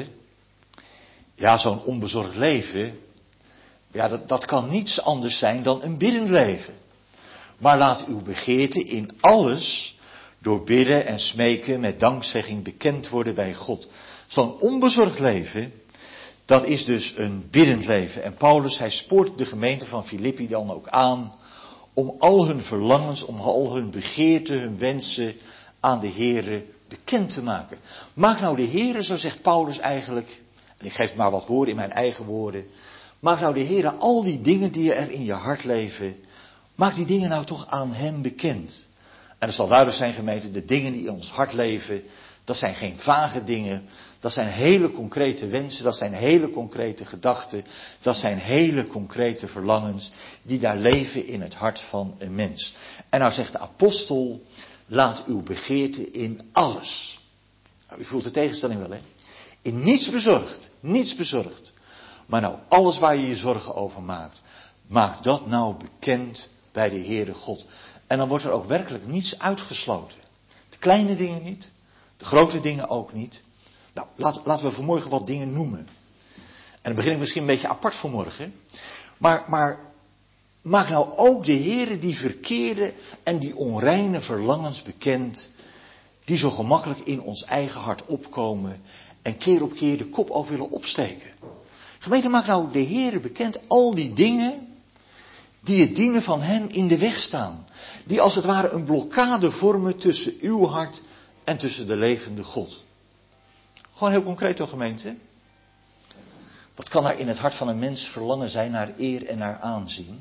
Ja, zo'n onbezorgd leven, ja, dat kan niets anders zijn dan een biddend leven. Maar laat uw begeerte in alles door bidden en smeken met dankzegging bekend worden bij God. Zo'n onbezorgd leven, dat is dus een biddend leven. En Paulus, hij spoort de gemeente van Filippi dan ook aan om al hun verlangens, om al hun begeerten, hun wensen aan de Here bekend te maken. Maak nou de Here, zo zegt Paulus eigenlijk, en ik geef maar wat woorden in mijn eigen woorden. Maak nou de Here al die dingen die er in je hart leven, maak die dingen nou toch aan hem bekend. En het zal duidelijk zijn, gemeente, de dingen die in ons hart leven, dat zijn geen vage dingen. Dat zijn hele concrete wensen, dat zijn hele concrete gedachten. Dat zijn hele concrete verlangens die daar leven in het hart van een mens. En nou zegt de apostel, laat uw begeerte in alles. Nou, u voelt de tegenstelling wel, hè? In niets bezorgd, niets bezorgd. Maar nou, alles waar je je zorgen over maakt, maak dat nou bekend bij de Heere God. En dan wordt er ook werkelijk niets uitgesloten. De kleine dingen niet, de grote dingen ook niet. Nou, laten we vanmorgen wat dingen noemen. En dan begin ik misschien een beetje apart vanmorgen. Maar maak nou ook de Heere die verkeerde en die onreine verlangens bekend, die zo gemakkelijk in ons eigen hart opkomen en keer op keer de kop over willen opsteken. Gemeente, maak nou de Heere bekend al die dingen die het dienen van hem in de weg staan. Die als het ware een blokkade vormen tussen uw hart en tussen de levende God. Gewoon heel concreet hoor, gemeente. Wat kan er in het hart van een mens verlangen zijn naar eer en naar aanzien?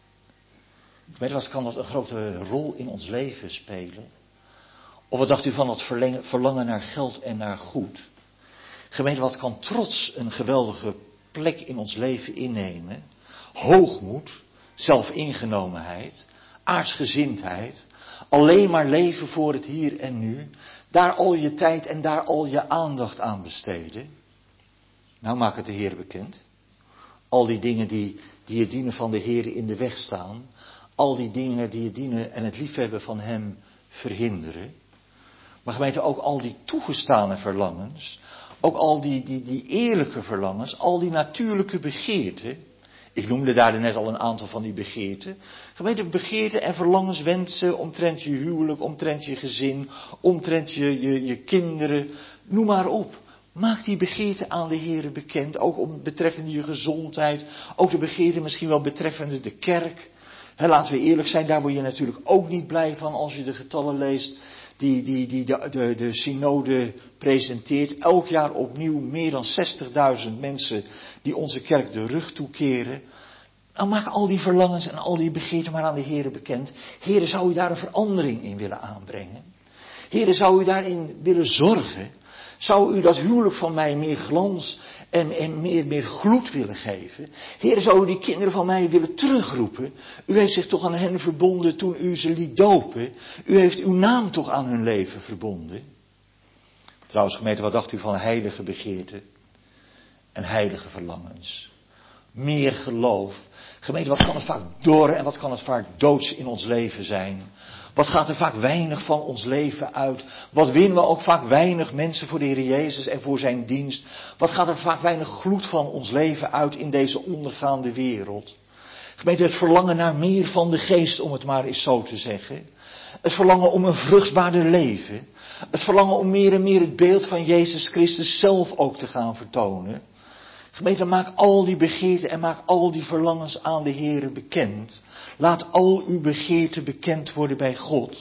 Gemeente, wat kan dat een grote rol in ons leven spelen? Of wat dacht u van het verlangen naar geld en naar goed? Gemeente, wat kan trots een geweldige plek in ons leven innemen? Hoogmoed, zelfingenomenheid, aardsgezindheid, alleen maar leven voor het hier en nu, daar al je tijd en daar al je aandacht aan besteden. Nou, maak het de Heer bekend. Al die dingen die het dienen van de Heer in de weg staan, al die dingen die het dienen en het liefhebben van hem verhinderen. Maar gemeente, ook al die toegestane verlangens, ook al die eerlijke verlangens, al die natuurlijke begeerten. Ik noemde daar net al een aantal van die begeerten. Gemeente, begeerten en verlangens, wensen omtrent je huwelijk, omtrent je gezin, omtrent je kinderen, noem maar op. Maak die begeerten aan de Heere bekend, ook betreffende je gezondheid, ook de begeerten misschien wel betreffende de kerk. Laten we eerlijk zijn, daar word je natuurlijk ook niet blij van als je de getallen leest die de synode presenteert. Elk jaar opnieuw meer dan 60.000 mensen die onze kerk de rug toekeren. Nou, maak al die verlangens en al die begeerten maar aan de Heere bekend. Heere, zou u daar een verandering in willen aanbrengen? Heere, zou u daarin willen zorgen? Zou u dat huwelijk van mij meer glans en meer gloed willen geven? Heer, zou u die kinderen van mij willen terugroepen? U heeft zich toch aan hen verbonden toen u ze liet dopen? U heeft uw naam toch aan hun leven verbonden? Trouwens, gemeente, wat dacht u van heilige begeerten en heilige verlangens? Meer geloof. Gemeente, wat kan het vaak dor en wat kan het vaak doods in ons leven zijn? Wat gaat er vaak weinig van ons leven uit? Wat winnen we ook vaak weinig mensen voor de Heer Jezus en voor zijn dienst? Wat gaat er vaak weinig gloed van ons leven uit in deze ondergaande wereld? Gemeente, het verlangen naar meer van de geest, om het maar eens zo te zeggen. Het verlangen om een vruchtbaarder leven. Het verlangen om meer en meer het beeld van Jezus Christus zelf ook te gaan vertonen. Gemeente, maak al die begeerten en maak al die verlangens aan de Heere bekend. Laat al uw begeerten bekend worden bij God.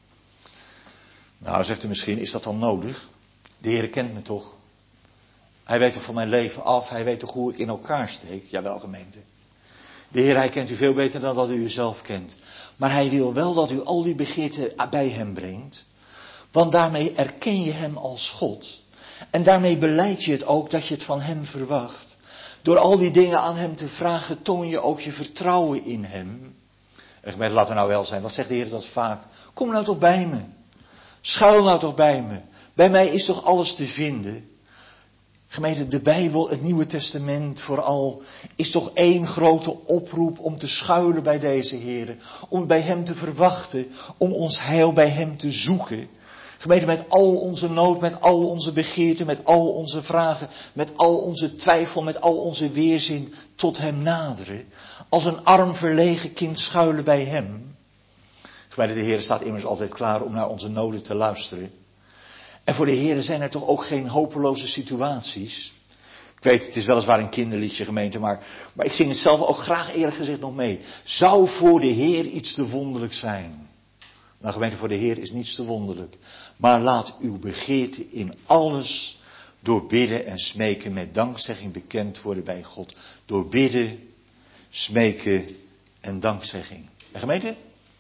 Nou, zegt u misschien, is dat dan nodig? De Heere kent me toch? Hij weet toch van mijn leven af? Hij weet toch hoe ik in elkaar steek? Jawel, gemeente. De Heer, hij kent u veel beter dan dat u uzelf kent. Maar hij wil wel dat u al die begeerten bij hem brengt. Want daarmee erken je hem als God. En daarmee belijd je het ook dat je het van hem verwacht. Door al die dingen aan hem te vragen, toon je ook je vertrouwen in hem. En gemeente, laten we nou wel zijn, wat zegt de Heer dat vaak? Kom nou toch bij me. Schuil nou toch bij me. Bij mij is toch alles te vinden. Gemeente, de Bijbel, het Nieuwe Testament vooral, is toch één grote oproep om te schuilen bij deze Heer. Om bij hem te verwachten, om ons heil bij hem te zoeken. Gemeente, met al onze nood, met al onze begeerten, met al onze vragen, met al onze twijfel, met al onze weerzin tot hem naderen. Als een arm verlegen kind schuilen bij hem. Gemeente, de Heer staat immers altijd klaar om naar onze noden te luisteren. En voor de Heer zijn er toch ook geen hopeloze situaties. Ik weet, het is weliswaar een kinderliedje, gemeente, maar ik zing het zelf ook graag eerlijk gezegd nog mee. Zou voor de Heer iets te wonderlijk zijn? Nou, gemeente, voor de Heer is niets te wonderlijk. Maar laat uw begeerte in alles door bidden en smeken met dankzegging bekend worden bij God. Door bidden, smeken en dankzegging. En gemeente,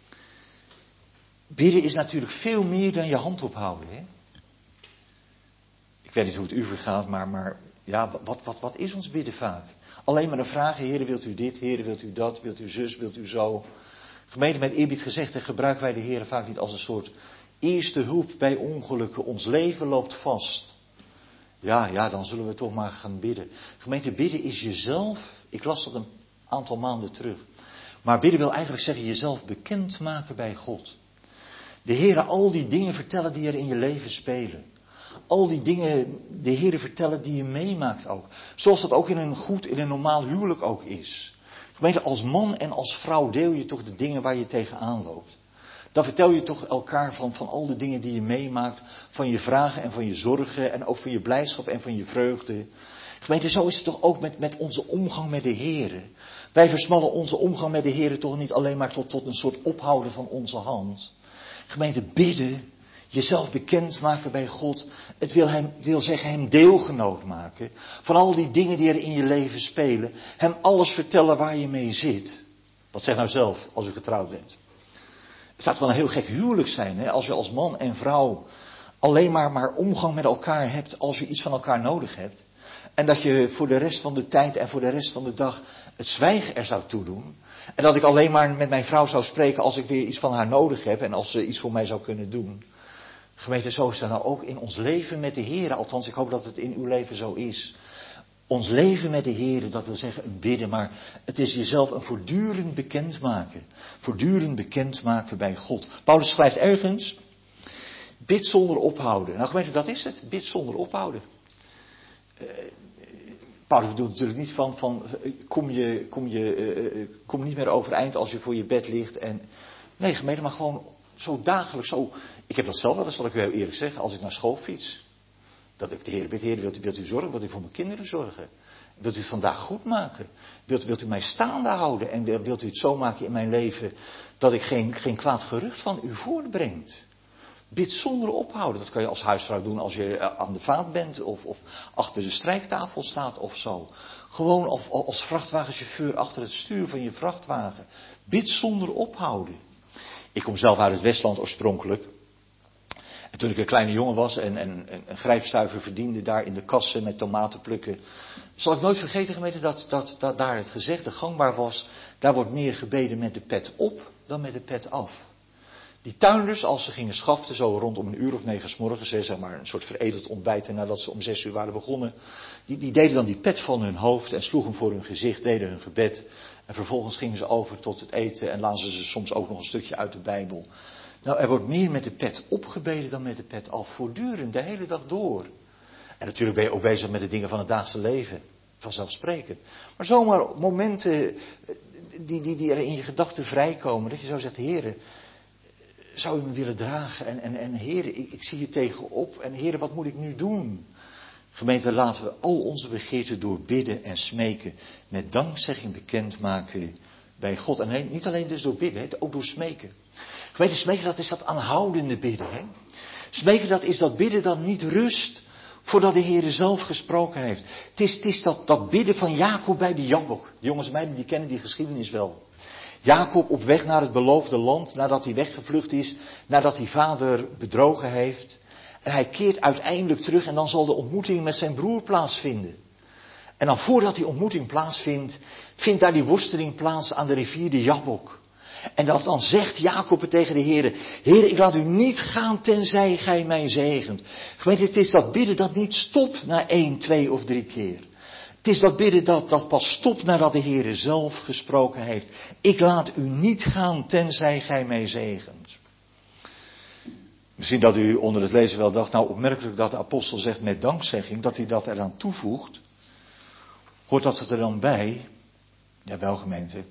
bidden is natuurlijk veel meer dan je hand ophouden, hè? Ik weet niet hoe het u vergaat, maar ja, wat is ons bidden vaak? Alleen maar de vragen, Heere, wilt u dit, Heere, wilt u dat, wilt u zus, wilt u zo? Gemeente, met eerbied gezegd, gebruiken wij de Heere vaak niet als een soort eerste hulp bij ongelukken. Ons leven loopt vast. Ja, dan zullen we toch maar gaan bidden. Gemeente, bidden is jezelf, ik las dat een aantal maanden terug. Maar bidden wil eigenlijk zeggen jezelf bekendmaken bij God. De Heere al die dingen vertellen die er in je leven spelen. Al die dingen, de Heere vertellen die je meemaakt ook. Zoals dat ook in een normaal huwelijk ook is. Gemeente, als man en als vrouw deel je toch de dingen waar je tegenaan loopt. Dan vertel je toch elkaar van al de dingen die je meemaakt. Van je vragen en van je zorgen en ook van je blijdschap en van je vreugde. Gemeente, zo is het toch ook met onze omgang met de Heere. Wij versmallen onze omgang met de Heere toch niet alleen maar tot een soort ophouden van onze hand. Gemeente, bidden, jezelf bekendmaken bij God. Het wil zeggen hem deelgenoot maken van al die dingen die er in je leven spelen. Hem alles vertellen waar je mee zit. Wat zeg nou zelf als u getrouwd bent. Het zou wel een heel gek huwelijk zijn, hè, als je als man en vrouw alleen maar omgang met elkaar hebt als je iets van elkaar nodig hebt. En dat je voor de rest van de tijd en voor de rest van de dag het zwijgen er zou toedoen. En dat ik alleen maar met mijn vrouw zou spreken als ik weer iets van haar nodig heb en als ze iets voor mij zou kunnen doen. Gemeente, zo is dat nou ook in ons leven met de Heer. Althans, ik hoop dat het in uw leven zo is. Ons leven met de Heer, dat wil zeggen een bidden, maar het is jezelf een voortdurend bekendmaken. Voortdurend bekendmaken bij God. Paulus schrijft ergens, bid zonder ophouden. Nou gemeente, dat is het, bid zonder ophouden. Paulus bedoelt natuurlijk niet van kom niet meer overeind als je voor je bed ligt. Nee gemeente, maar gewoon zo dagelijks, zo. Ik heb dat zelf wel, dat zal ik u heel eerlijk zeggen, als ik naar school fiets. Dat ik de Heer bid, Heer, wilt u zorgen, wilt u voor mijn kinderen zorgen? Wilt u het vandaag goed maken? Wilt u mij staande houden? En wilt u het zo maken in mijn leven dat ik geen kwaad gerucht van u voortbrengt? Bid zonder ophouden. Dat kan je als huisvrouw doen als je aan de vaat bent of achter de strijktafel staat of zo. Gewoon als vrachtwagenchauffeur achter het stuur van je vrachtwagen. Bid zonder ophouden. Ik kom zelf uit het Westland oorspronkelijk. En toen ik een kleine jongen was en een grijpstuiver verdiende daar in de kassen met tomaten plukken. Zal ik nooit vergeten, gemeente, dat daar het gezegde gangbaar was. Daar wordt meer gebeden met de pet op dan met de pet af. Die tuinders, als ze gingen schaften, zo rondom 9:00 's morgens, zeg maar een soort veredeld ontbijten nadat ze om 6:00 waren begonnen. Die deden dan die pet van hun hoofd en sloegen voor hun gezicht, deden hun gebed. En vervolgens gingen ze over tot het eten en lazen ze soms ook nog een stukje uit de Bijbel. Nou, er wordt meer met de pet opgebeden dan met de pet af, voortdurend, de hele dag door. En natuurlijk ben je ook bezig met de dingen van het dagelijkse leven, vanzelfsprekend. Maar zomaar momenten die er in je gedachten vrijkomen, dat je zo zegt, Heere, zou u me willen dragen? En Heere, ik zie je tegenop. En Heere, wat moet ik nu doen? Gemeente, laten we al onze begeerten door bidden en smeken met dankzegging bekendmaken bij God. En niet alleen dus door bidden, ook door smeken. Gemeente, smeken, dat is dat aanhoudende bidden. Hè? Smeken, dat is dat bidden dat niet rust voordat de Heere zelf gesproken heeft. Het is dat bidden van Jacob bij de Jabok. De jongens en meiden die kennen die geschiedenis wel. Jacob op weg naar het beloofde land, nadat hij weggevlucht is, nadat hij vader bedrogen heeft. En hij keert uiteindelijk terug en dan zal de ontmoeting met zijn broer plaatsvinden. En dan voordat die ontmoeting plaatsvindt, vindt daar die worsteling plaats aan de rivier de Jabok. En dan zegt Jacob tegen de Heere, Heere, ik laat u niet gaan tenzij gij mij zegent. Gemeente, het is dat bidden dat niet stopt na 1, 2 of 3 keer. Het is dat bidden dat pas stopt nadat de Heere zelf gesproken heeft. Ik laat u niet gaan tenzij gij mij zegent. Misschien dat u onder het lezen wel dacht, nou opmerkelijk dat de apostel zegt met dankzegging, dat hij dat eraan toevoegt. Hoort dat er dan bij? Jawel, gemeente.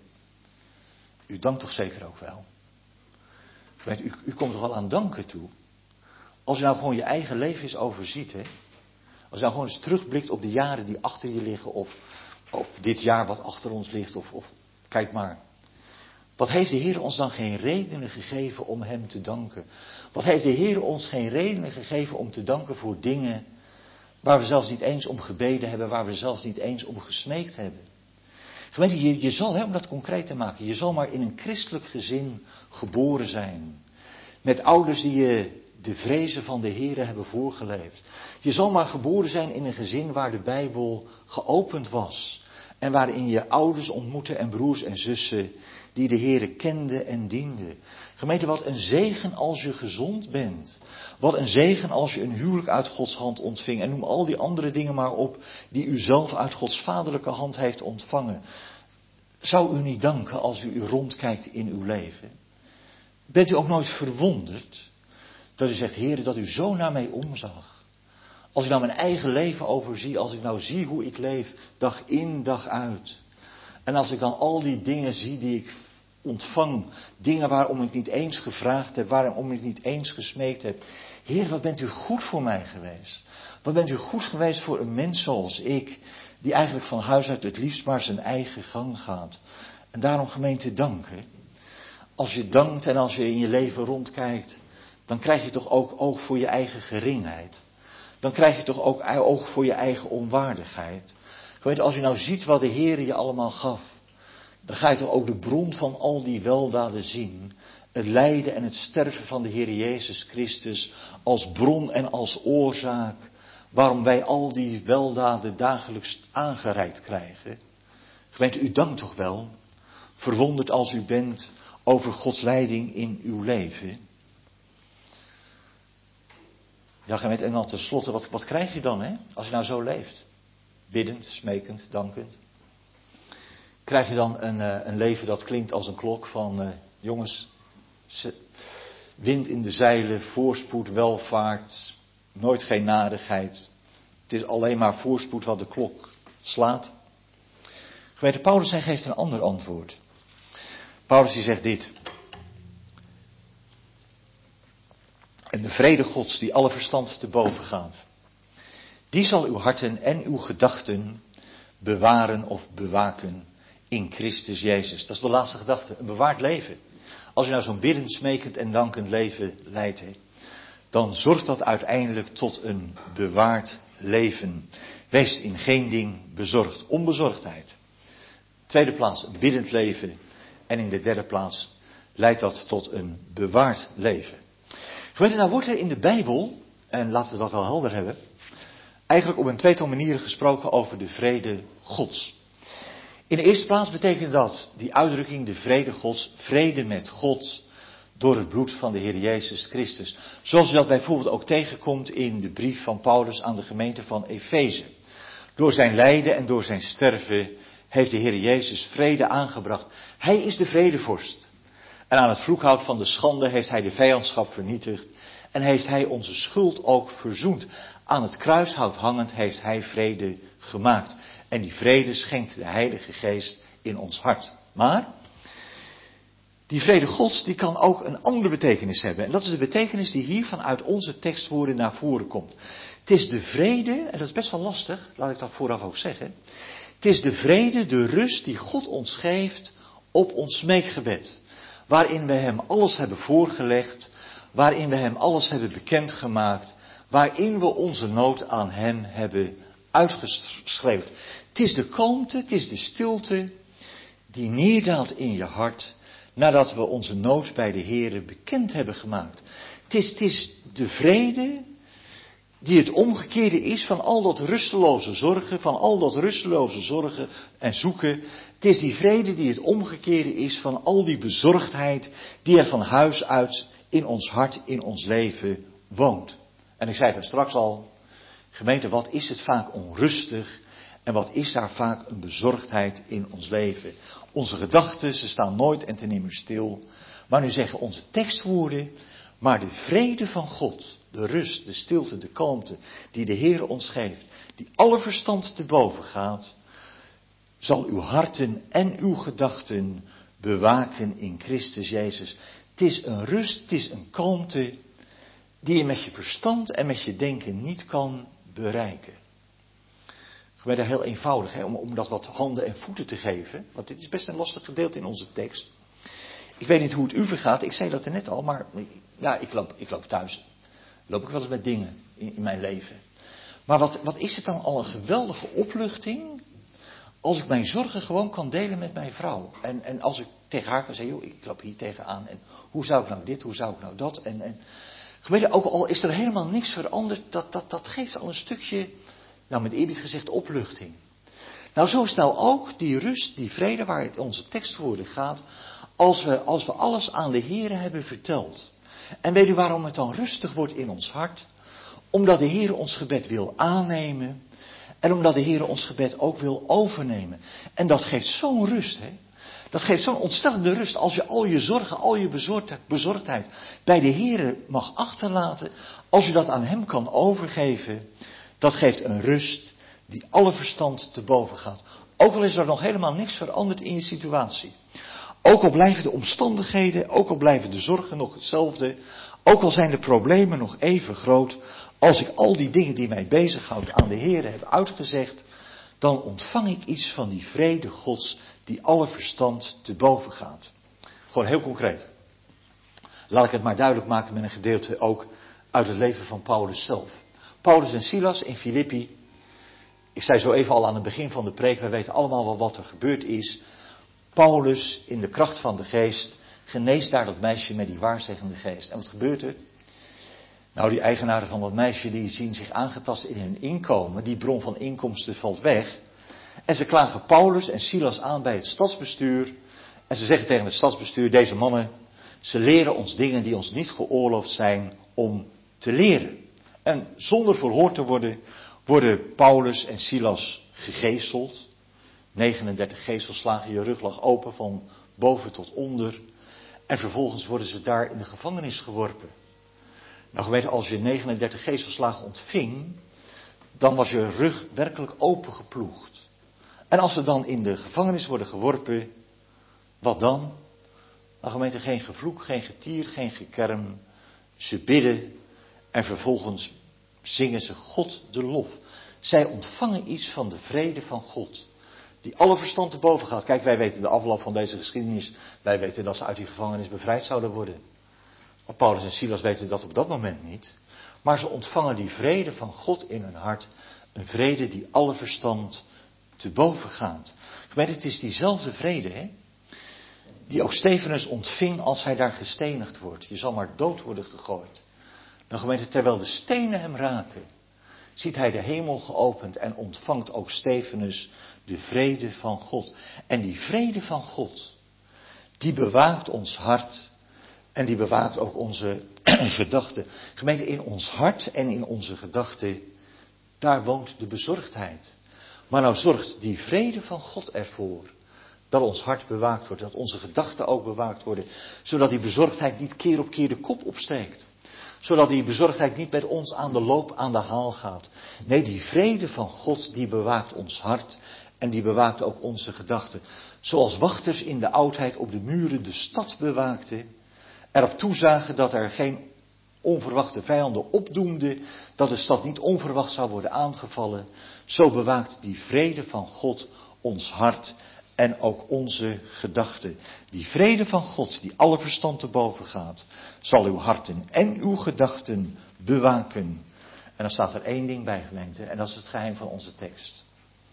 U dankt toch zeker ook wel? Gemeente, u komt toch wel aan danken toe? Als u nou gewoon je eigen leven eens overziet, hè? Als u nou gewoon eens terugblikt op de jaren die achter je liggen, of op dit jaar wat achter ons ligt, of kijk maar. Wat heeft de Heer ons dan geen redenen gegeven om Hem te danken? Wat heeft de Heer ons geen redenen gegeven om te danken voor dingen waar we zelfs niet eens om gebeden hebben, waar we zelfs niet eens om gesmeekt hebben? Gemeente, je zal, om dat concreet te maken, je zal maar in een christelijk gezin geboren zijn. Met ouders die je de vrezen van de Heer hebben voorgeleefd. Je zal maar geboren zijn in een gezin waar de Bijbel geopend was. En waarin je ouders ontmoette en broers en zussen die de Heere kenden en dienden. Gemeente, wat een zegen als je gezond bent. Wat een zegen als je een huwelijk uit Gods hand ontving. En noem al die andere dingen maar op die u zelf uit Gods vaderlijke hand heeft ontvangen. Zou u niet danken als u rondkijkt in uw leven? Bent u ook nooit verwonderd dat u zegt, Heere, dat u zo naar mij omzag? Als ik nou mijn eigen leven overzie, als ik nou zie hoe ik leef, dag in, dag uit. En als ik dan al die dingen zie die ik ontvang, dingen waarom ik niet eens gevraagd heb, waarom ik niet eens gesmeekt heb. Heer, wat bent u goed voor mij geweest? Wat bent u goed geweest voor een mens zoals ik, die eigenlijk van huis uit het liefst maar zijn eigen gang gaat. En daarom, gemeente, danken. Als je dankt en als je in je leven rondkijkt, dan krijg je toch ook oog voor je eigen geringheid. Dan krijg je toch ook oog voor je eigen onwaardigheid. Weet, als je nou ziet wat de Heer je allemaal gaf, dan ga je toch ook de bron van al die weldaden zien. Het lijden en het sterven van de Heer Jezus Christus als bron en als oorzaak waarom wij al die weldaden dagelijks aangereikt krijgen. Gemeente, u dankt toch wel, verwonderd als u bent over Gods leiding in uw leven. Ja, gemeente, en dan tenslotte, wat krijg je dan, hè, als je nou zo leeft? Biddend, smekend, dankend. Krijg je dan een leven dat klinkt als een klok van, jongens, wind in de zeilen, voorspoed, welvaart, nooit geen nadigheid. Het is alleen maar voorspoed wat de klok slaat. Gemeente, Paulus hij geeft een ander antwoord. Paulus die zegt dit. En de vrede Gods die alle verstand te boven gaat, die zal uw harten en uw gedachten bewaren of bewaken in Christus Jezus. Dat is de laatste gedachte, een bewaard leven. Als je nou zo'n biddend, smekend en dankend leven leidt, dan zorgt dat uiteindelijk tot een bewaard leven. Wees in geen ding bezorgd. Onbezorgdheid. Tweede plaats, een biddend leven. En in de derde plaats leidt dat tot een bewaard leven. Gemeente, nou wordt er in de Bijbel, en laten we dat wel helder hebben, eigenlijk op een tweetal manieren gesproken over de vrede Gods. In de eerste plaats betekent dat, die uitdrukking, de vrede Gods, vrede met God door het bloed van de Heer Jezus Christus. Zoals u dat bijvoorbeeld ook tegenkomt in de brief van Paulus aan de gemeente van Efeze. Door zijn lijden en door zijn sterven heeft de Heer Jezus vrede aangebracht. Hij is de vredevorst. En aan het vloekhout van de schande heeft hij de vijandschap vernietigd. En heeft hij onze schuld ook verzoend. Aan het kruishout hangend heeft hij vrede gemaakt. En die vrede schenkt de Heilige Geest in ons hart. Maar die vrede Gods die kan ook een andere betekenis hebben. En dat is de betekenis die hier vanuit onze tekstwoorden naar voren komt. Het is de vrede, en dat is best wel lastig, laat ik dat vooraf ook zeggen. Het is de vrede, de rust die God ons geeft op ons smeekgebed. Waarin we hem alles hebben voorgelegd, waarin we hem alles hebben bekendgemaakt, waarin we onze nood aan hem hebben uitgeschreeuwd. Het is de kalmte, het is de stilte die neerdaalt in je hart nadat we onze nood bij de Heere bekend hebben gemaakt. Het is de vrede die het omgekeerde is van al dat rusteloze zorgen, en zoeken. Het is die vrede die het omgekeerde is van al die bezorgdheid die er van huis uit in ons hart, in ons leven woont. En ik zei het er straks al, gemeente, wat is het vaak onrustig en wat is daar vaak een bezorgdheid in ons leven. Onze gedachten, ze staan nooit en te nimmer stil. Maar nu zeggen onze tekstwoorden, Maar de vrede van God, de rust, de stilte, de kalmte die de Heer ons geeft, die alle verstand te boven gaat, zal uw harten en uw gedachten bewaken in Christus Jezus. Het is een rust, het is een kalmte die je met je verstand en met je denken niet kan bereiken. Gemeente, heel eenvoudig, om dat wat handen en voeten te geven. Want dit is best een lastig gedeelte in onze tekst. Ik weet niet hoe het u vergaat, ik zei dat er net al, maar ja, ik loop thuis. Loop ik wel eens met dingen in mijn leven. Maar wat is het dan al een geweldige opluchting als ik mijn zorgen gewoon kan delen met mijn vrouw. En als ik tegen haar kan zeggen, joh, ik loop hier tegenaan. En hoe zou ik nou dit, hoe zou ik nou dat? Gemeente, ook al is er helemaal niks veranderd, dat geeft al een stukje, nou met eerbied gezegd, opluchting. Nou, zo is nou ook die rust, die vrede waar het onze tekstwoorden gaat, als we alles aan de Heere hebben verteld. En weet u waarom het dan rustig wordt in ons hart? Omdat de Heere ons gebed wil aannemen. En omdat de Heere ons gebed ook wil overnemen. En dat geeft zo'n rust, hè. Dat geeft zo'n ontstellende rust als je al je zorgen, al je bezorgdheid bij de Heere mag achterlaten. Als je dat aan Hem kan overgeven. Dat geeft een rust die alle verstand te boven gaat. Ook al is er nog helemaal niks veranderd in je situatie. Ook al blijven de omstandigheden, ook al blijven de zorgen nog hetzelfde. Ook al zijn de problemen nog even groot. Als ik al die dingen die mij bezighouden aan de Heere heb uitgezegd, dan ontvang ik iets van die vrede Gods die alle verstand te boven gaat. Gewoon heel concreet. Laat ik het maar duidelijk maken met een gedeelte ook uit het leven van Paulus zelf. Paulus en Silas in Filippi. Ik zei zo even al aan het begin van de preek, wij weten allemaal wel wat er gebeurd is. Paulus in de kracht van de geest geneest daar dat meisje met die waarzeggende geest. En wat gebeurt er? Nou, die eigenaren van dat meisje die zien zich aangetast in hun inkomen. Die bron van inkomsten valt weg. En ze klagen Paulus en Silas aan bij het stadsbestuur. En ze zeggen tegen het stadsbestuur, deze mannen, ze leren ons dingen die ons niet geoorloofd zijn om te leren. En zonder verhoord te worden Paulus en Silas gegezeld. 39 gezelslagen, je rug lag open van boven tot onder. En vervolgens worden ze daar in de gevangenis geworpen. Nou gemeente, als je 39 gezelslagen ontving, dan was je rug werkelijk opengeploegd. En als ze dan in de gevangenis worden geworpen, wat dan? Nou gemeente, geen gevloek, geen getier, geen gekerm. Ze bidden en vervolgens zingen ze God de lof. Zij ontvangen iets van de vrede van God, die alle verstand te boven gaat. Kijk, wij weten de afloop van deze geschiedenis. Wij weten dat ze uit die gevangenis bevrijd zouden worden. Maar Paulus en Silas weten dat op dat moment niet. Maar ze ontvangen die vrede van God in hun hart. Een vrede die alle verstand te boven gaat. Gemeente, het is diezelfde vrede, hè, die ook Stefanus ontving als hij daar gestenigd wordt. Je zal maar dood worden gegooid. Nou gemeente, terwijl de stenen hem raken, ziet hij de hemel geopend en ontvangt ook Stefanus de vrede van God. En die vrede van God, die bewaakt ons hart en die bewaakt ook onze gedachten. Gemeente, in ons hart en in onze gedachten, daar woont de bezorgdheid. Maar nou zorgt die vrede van God ervoor dat ons hart bewaakt wordt, dat onze gedachten ook bewaakt worden, zodat die bezorgdheid niet keer op keer de kop opsteekt. Zodat die bezorgdheid niet met ons aan de loop, aan de haal gaat. Nee, die vrede van God, die bewaakt ons hart en die bewaakt ook onze gedachten. Zoals wachters in de oudheid op de muren de stad bewaakten, erop toezagen dat er geen onverwachte vijanden opdoemden, dat de stad niet onverwacht zou worden aangevallen. Zo bewaakt die vrede van God ons hart en ook onze gedachten. Die vrede van God, die alle verstand te boven gaat, zal uw harten en uw gedachten bewaken. En dan staat er één ding bij, gemeente, en dat is het geheim van onze tekst.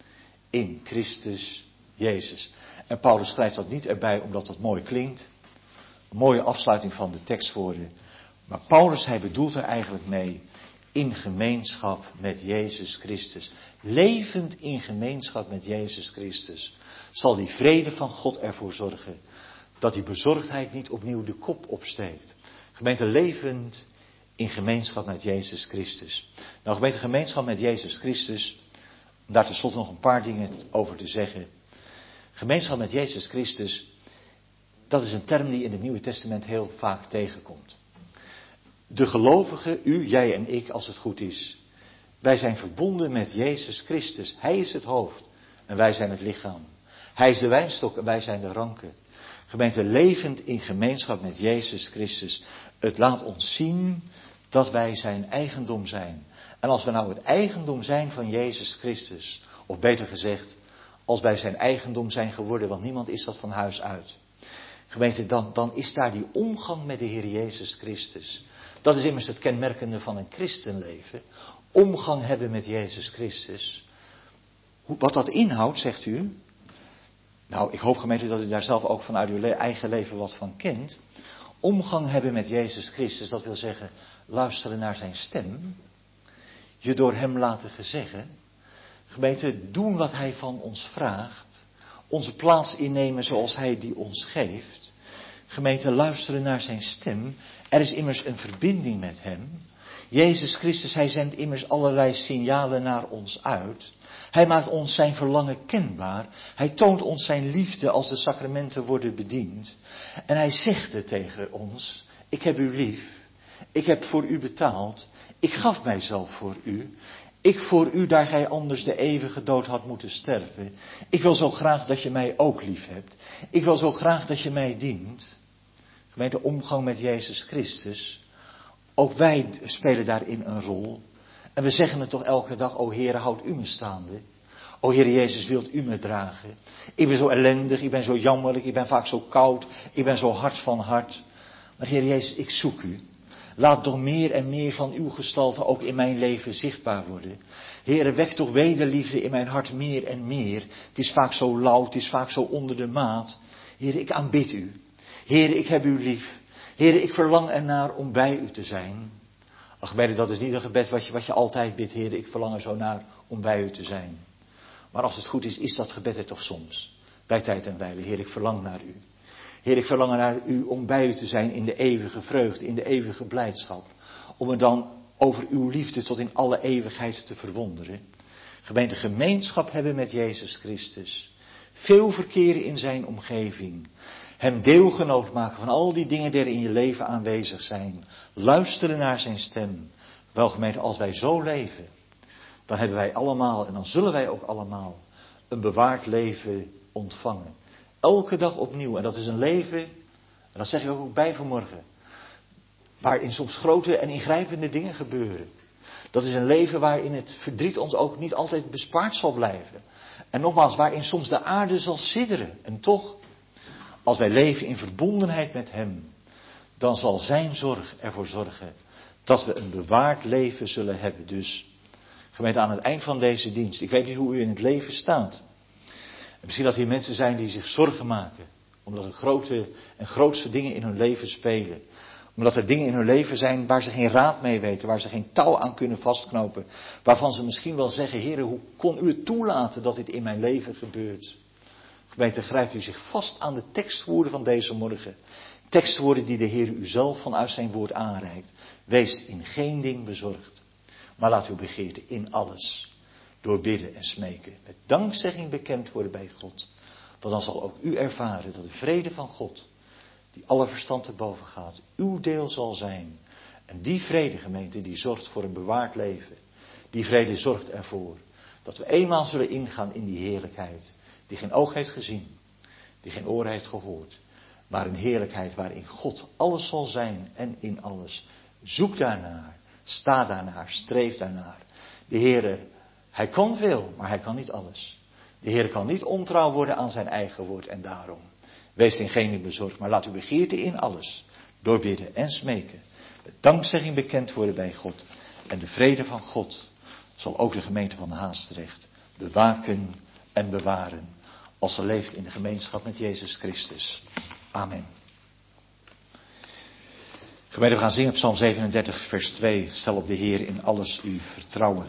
In Christus Jezus. En Paulus schrijft dat niet erbij omdat dat mooi klinkt. Een mooie afsluiting van de tekstwoorden. Maar Paulus, hij bedoelt er eigenlijk mee, in gemeenschap met Jezus Christus. Levend in gemeenschap met Jezus Christus zal die vrede van God ervoor zorgen dat die bezorgdheid niet opnieuw de kop opsteekt. Gemeente, levend in gemeenschap met Jezus Christus. Nou gemeente, gemeenschap met Jezus Christus, om daar tenslotte nog een paar dingen over te zeggen. Gemeenschap met Jezus Christus, dat is een term die in het Nieuwe Testament heel vaak tegenkomt. De gelovigen, u, jij en ik, als het goed is. Wij zijn verbonden met Jezus Christus. Hij is het hoofd en wij zijn het lichaam. Hij is de wijnstok en wij zijn de ranken. Gemeente, levend in gemeenschap met Jezus Christus. Het laat ons zien dat wij zijn eigendom zijn. En als we nou het eigendom zijn van Jezus Christus, of beter gezegd, als wij zijn eigendom zijn geworden, want niemand is dat van huis uit. Gemeente, dan is daar die omgang met de Heer Jezus Christus. Dat is immers het kenmerkende van een christenleven. Omgang hebben met Jezus Christus. Wat dat inhoudt, zegt u? Nou, ik hoop gemeente dat u daar zelf ook vanuit uw eigen leven wat van kent. Omgang hebben met Jezus Christus, dat wil zeggen luisteren naar zijn stem. Je door hem laten gezeggen. Gemeente, doen wat hij van ons vraagt. Onze plaats innemen zoals hij die ons geeft. Gemeente, luisteren naar zijn stem. Er is immers een verbinding met hem. Jezus Christus, hij zendt immers allerlei signalen naar ons uit. Hij maakt ons zijn verlangen kenbaar. Hij toont ons zijn liefde als de sacramenten worden bediend. En hij zegt het tegen ons. Ik heb u lief. Ik heb voor u betaald. Ik gaf mijzelf voor u. Ik voor u, daar gij anders de eeuwige dood had moeten sterven. Ik wil zo graag dat je mij ook lief hebt. Ik wil zo graag dat je mij dient. Gemeente, omgang met Jezus Christus. Ook wij spelen daarin een rol. En we zeggen het toch elke dag, o Heere, houd u me staande. O Heere Jezus, wilt u me dragen. Ik ben zo ellendig, ik ben zo jammerlijk, ik ben vaak zo koud, ik ben zo hard van hart. Maar Heere Jezus, ik zoek u. Laat toch meer en meer van uw gestalte ook in mijn leven zichtbaar worden. Heere, wek toch wederliefde in mijn hart meer en meer. Het is vaak zo lauw, het is vaak zo onder de maat. Heere, ik aanbid u. Heere, ik heb u lief. Heere, ik verlang ernaar om bij u te zijn. Ach, gebeden, dat is niet een gebed wat je altijd bidt. Heere, ik verlang er zo naar om bij u te zijn. Maar als het goed is dat gebed er toch soms. Bij tijd en wijle. Heer, ik verlang naar u. Heer, ik verlang naar u om bij u te zijn in de eeuwige vreugde, in de eeuwige blijdschap. Om me dan over uw liefde tot in alle eeuwigheid te verwonderen. Gemeente, gemeenschap hebben met Jezus Christus. Veel verkeren in zijn omgeving. Hem deelgenoot maken van al die dingen die er in je leven aanwezig zijn. Luisteren naar zijn stem. Wel gemeente, als wij zo leven, dan hebben wij allemaal, en dan zullen wij ook allemaal, een bewaard leven ontvangen. Elke dag opnieuw. En dat is een leven, en dat zeg ik ook bij vanmorgen, waarin soms grote en ingrijpende dingen gebeuren. Dat is een leven waarin het verdriet ons ook niet altijd bespaard zal blijven. En nogmaals, waarin soms de aarde zal sidderen. En toch, als wij leven in verbondenheid met hem, dan zal zijn zorg ervoor zorgen dat we een bewaard leven zullen hebben. Dus, gemeente, aan het eind van deze dienst, ik weet niet hoe u in het leven staat. En misschien dat hier mensen zijn die zich zorgen maken, omdat er grote en grootste dingen in hun leven spelen. Omdat er dingen in hun leven zijn waar ze geen raad mee weten, waar ze geen touw aan kunnen vastknopen. Waarvan ze misschien wel zeggen, Heere, hoe kon u het toelaten dat dit in mijn leven gebeurt? Gemeente, grijpt u zich vast aan de tekstwoorden van deze morgen. Tekstwoorden die de Heer u zelf vanuit zijn woord aanreikt. Wees in geen ding bezorgd, maar laat uw begeerte in alles, door bidden en smeken, met dankzegging bekend worden bij God. Want dan zal ook u ervaren dat de vrede van God, die alle verstand te boven gaat, uw deel zal zijn. En die vrede, gemeente, die zorgt voor een bewaard leven. Die vrede zorgt ervoor dat we eenmaal zullen ingaan in die heerlijkheid, die geen oog heeft gezien, die geen oor heeft gehoord, maar een heerlijkheid waarin God alles zal zijn en in alles. Zoek daarnaar, sta daarnaar, streef daarnaar. De Heere, hij kan veel, maar hij kan niet alles. De Heere kan niet ontrouw worden aan zijn eigen woord en daarom. Wees in geen ding bezorgd, maar laat uw begeerte in alles, door bidden en smeken, met dankzegging bekend worden bij God. En de vrede van God zal ook de gemeente van Haastrecht bewaken en bewaren, als ze leeft in de gemeenschap met Jezus Christus. Amen. Gemeente, we gaan zingen Psalm 37, vers 2. Stel op de Heer in alles uw vertrouwen.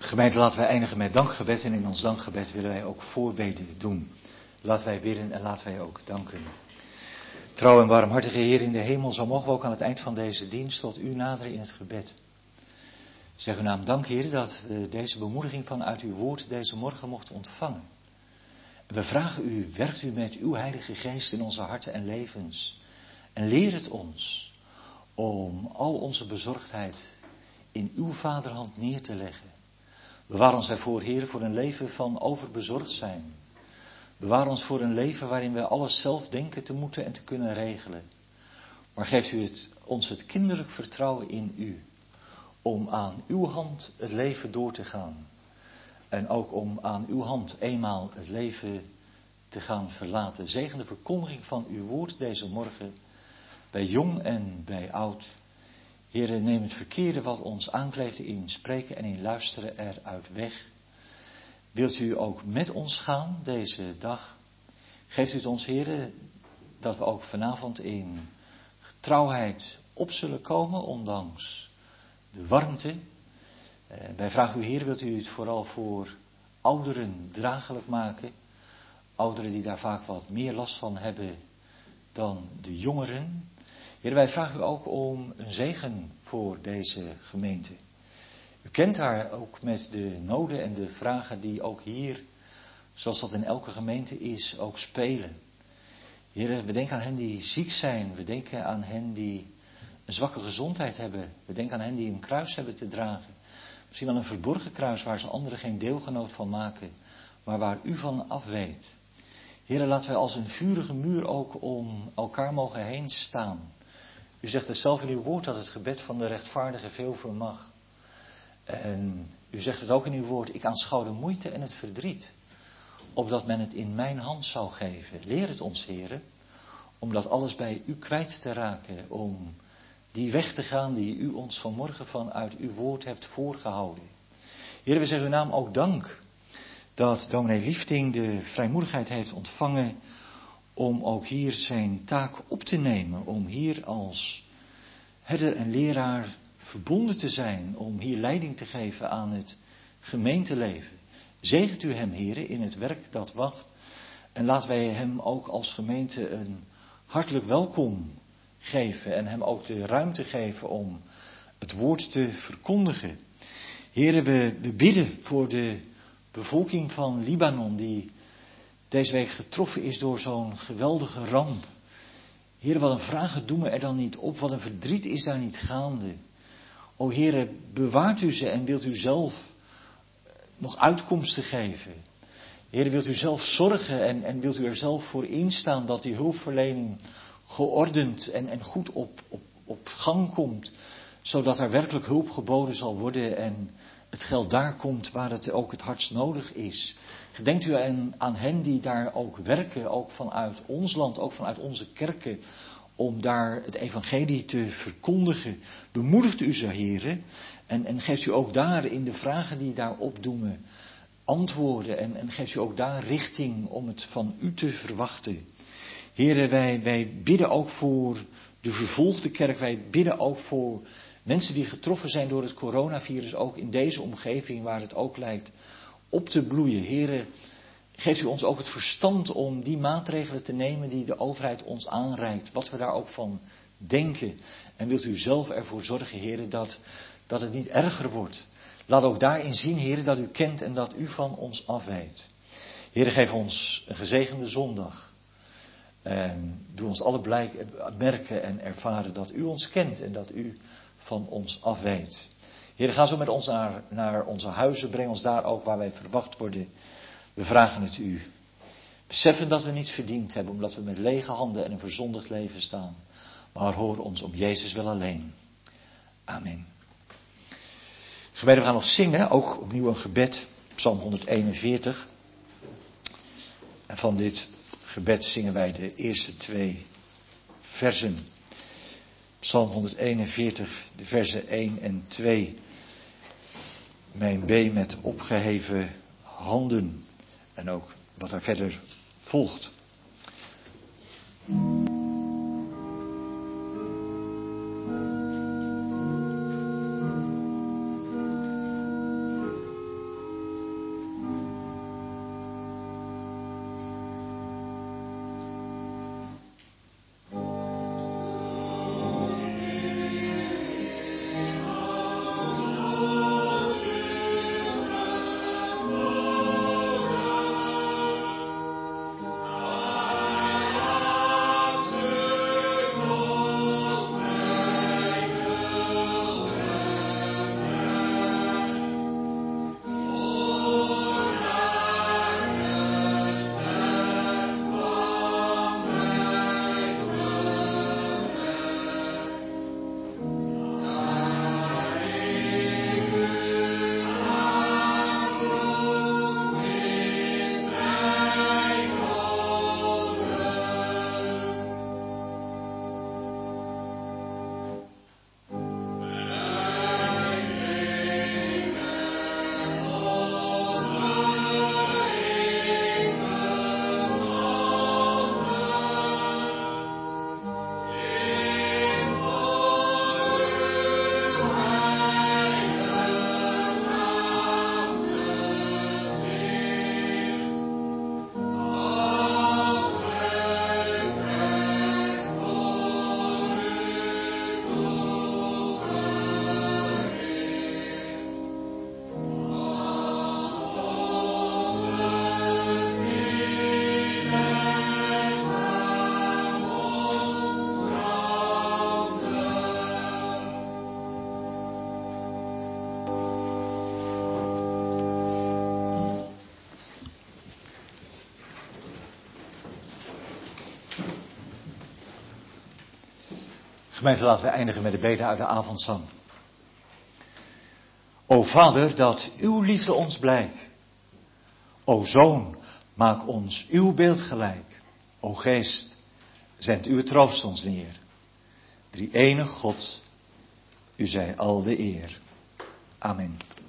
Gemeente, laten wij eindigen met dankgebed en in ons dankgebed willen wij ook voorbeden doen. Laten wij bidden en laten wij ook danken. Trouw en warmhartige Heer in de hemel, zo mogen we ook aan het eind van deze dienst tot u naderen in het gebed. Zeg uw naam dank, Heer, dat we deze bemoediging vanuit uw woord deze morgen mochten ontvangen. En we vragen u, werkt u met uw Heilige Geest in onze harten en levens. En leer het ons om al onze bezorgdheid in uw vaderhand neer te leggen. Bewaar ons ervoor, Heer, voor een leven van overbezorgd zijn. Bewaar ons voor een leven waarin we alles zelf denken te moeten en te kunnen regelen. Maar geeft u ons het kinderlijk vertrouwen in u. Om aan uw hand het leven door te gaan. En ook om aan uw hand eenmaal het leven te gaan verlaten. Zegen de verkondiging van uw woord deze morgen. Bij jong en bij oud. Heere, neem het verkeerde wat ons aankleeft in spreken en in luisteren eruit weg. Wilt u ook met ons gaan deze dag? Geeft u het ons, Heere, dat we ook vanavond in getrouwheid op zullen komen, ondanks de warmte. Wij vragen u, Heer, wilt u het vooral voor ouderen draaglijk maken? Ouderen die daar vaak wat meer last van hebben dan de jongeren. Heer, wij vragen u ook om een zegen voor deze gemeente. U kent haar ook met de noden en de vragen die ook hier, zoals dat in elke gemeente is, ook spelen. Heer, we denken aan hen die ziek zijn. We denken aan hen die een zwakke gezondheid hebben. We denken aan hen die een kruis hebben te dragen. Misschien wel een verborgen kruis waar ze anderen geen deelgenoot van maken, maar waar u van af weet. Heer, laten wij als een vurige muur ook om elkaar mogen heen staan. U zegt het zelf in uw woord dat het gebed van de rechtvaardige veel vermag. En u zegt het ook in uw woord, ik aanschouw de moeite en het verdriet, opdat men het in mijn hand zou geven. Leer het ons, Heere, om dat alles bij u kwijt te raken, om die weg te gaan die u ons vanmorgen vanuit uw woord hebt voorgehouden. Heere, we zeggen uw naam ook dank dat dominee Liefding de vrijmoedigheid heeft ontvangen om ook hier zijn taak op te nemen, om hier als herder en leraar verbonden te zijn, om hier leiding te geven aan het gemeenteleven. Zegent u hem, Heere, in het werk dat wacht en laten wij hem ook als gemeente een hartelijk welkom geven en hem ook de ruimte geven om het woord te verkondigen. Heere, we bidden voor de bevolking van Libanon die deze week getroffen is door zo'n geweldige ramp. Heere, wat een vragen doen we er dan niet op, wat een verdriet is daar niet gaande. O Heere, bewaart u ze en wilt u zelf nog uitkomsten geven. Heere, wilt u zelf zorgen en wilt u er zelf voor instaan dat die hulpverlening geordend en goed op gang komt, zodat er werkelijk hulp geboden zal worden en het geld daar komt waar het ook het hardst nodig is. Gedenkt u aan hen die daar ook werken, ook vanuit ons land, ook vanuit onze kerken, om daar het evangelie te verkondigen. Bemoedigt u ze, Heere, en geeft u ook daar in de vragen die daar opdoemen antwoorden en geeft u ook daar richting om het van u te verwachten. Heere, wij bidden ook voor de vervolgde kerk, wij bidden ook voor mensen die getroffen zijn door het coronavirus, ook in deze omgeving waar het ook lijkt op te bloeien. Heere, geeft u ons ook het verstand om die maatregelen te nemen die de overheid ons aanreikt, wat we daar ook van denken. En wilt u zelf ervoor zorgen, Heere, dat het niet erger wordt. Laat ook daarin zien, Heere, dat u kent en dat u van ons afweet. Heere, geef ons een gezegende zondag. En doe ons alle merken en ervaren dat u ons kent en dat u van ons afweet. Heere, ga zo met ons naar onze huizen, breng ons daar ook waar wij verwacht worden. We vragen het u. Beseffen dat we niets verdiend hebben, omdat we met lege handen en een verzondigd leven staan. Maar hoor ons om Jezus wel alleen. Amen. Gemeente, we gaan nog zingen, ook opnieuw een gebed, Psalm 141. En van dit gebed zingen wij de eerste 2 versen. Psalm 141, de versen 1 en 2. Mijn B met opgeheven handen. En ook wat er verder volgt. Gemeente, laten we eindigen met de bede uit de avondzang. O Vader, dat uw liefde ons blijkt. O Zoon, maak ons uw beeld gelijk. O Geest, zend uw troost ons neer. Drie-enige God, u zij al de eer. Amen.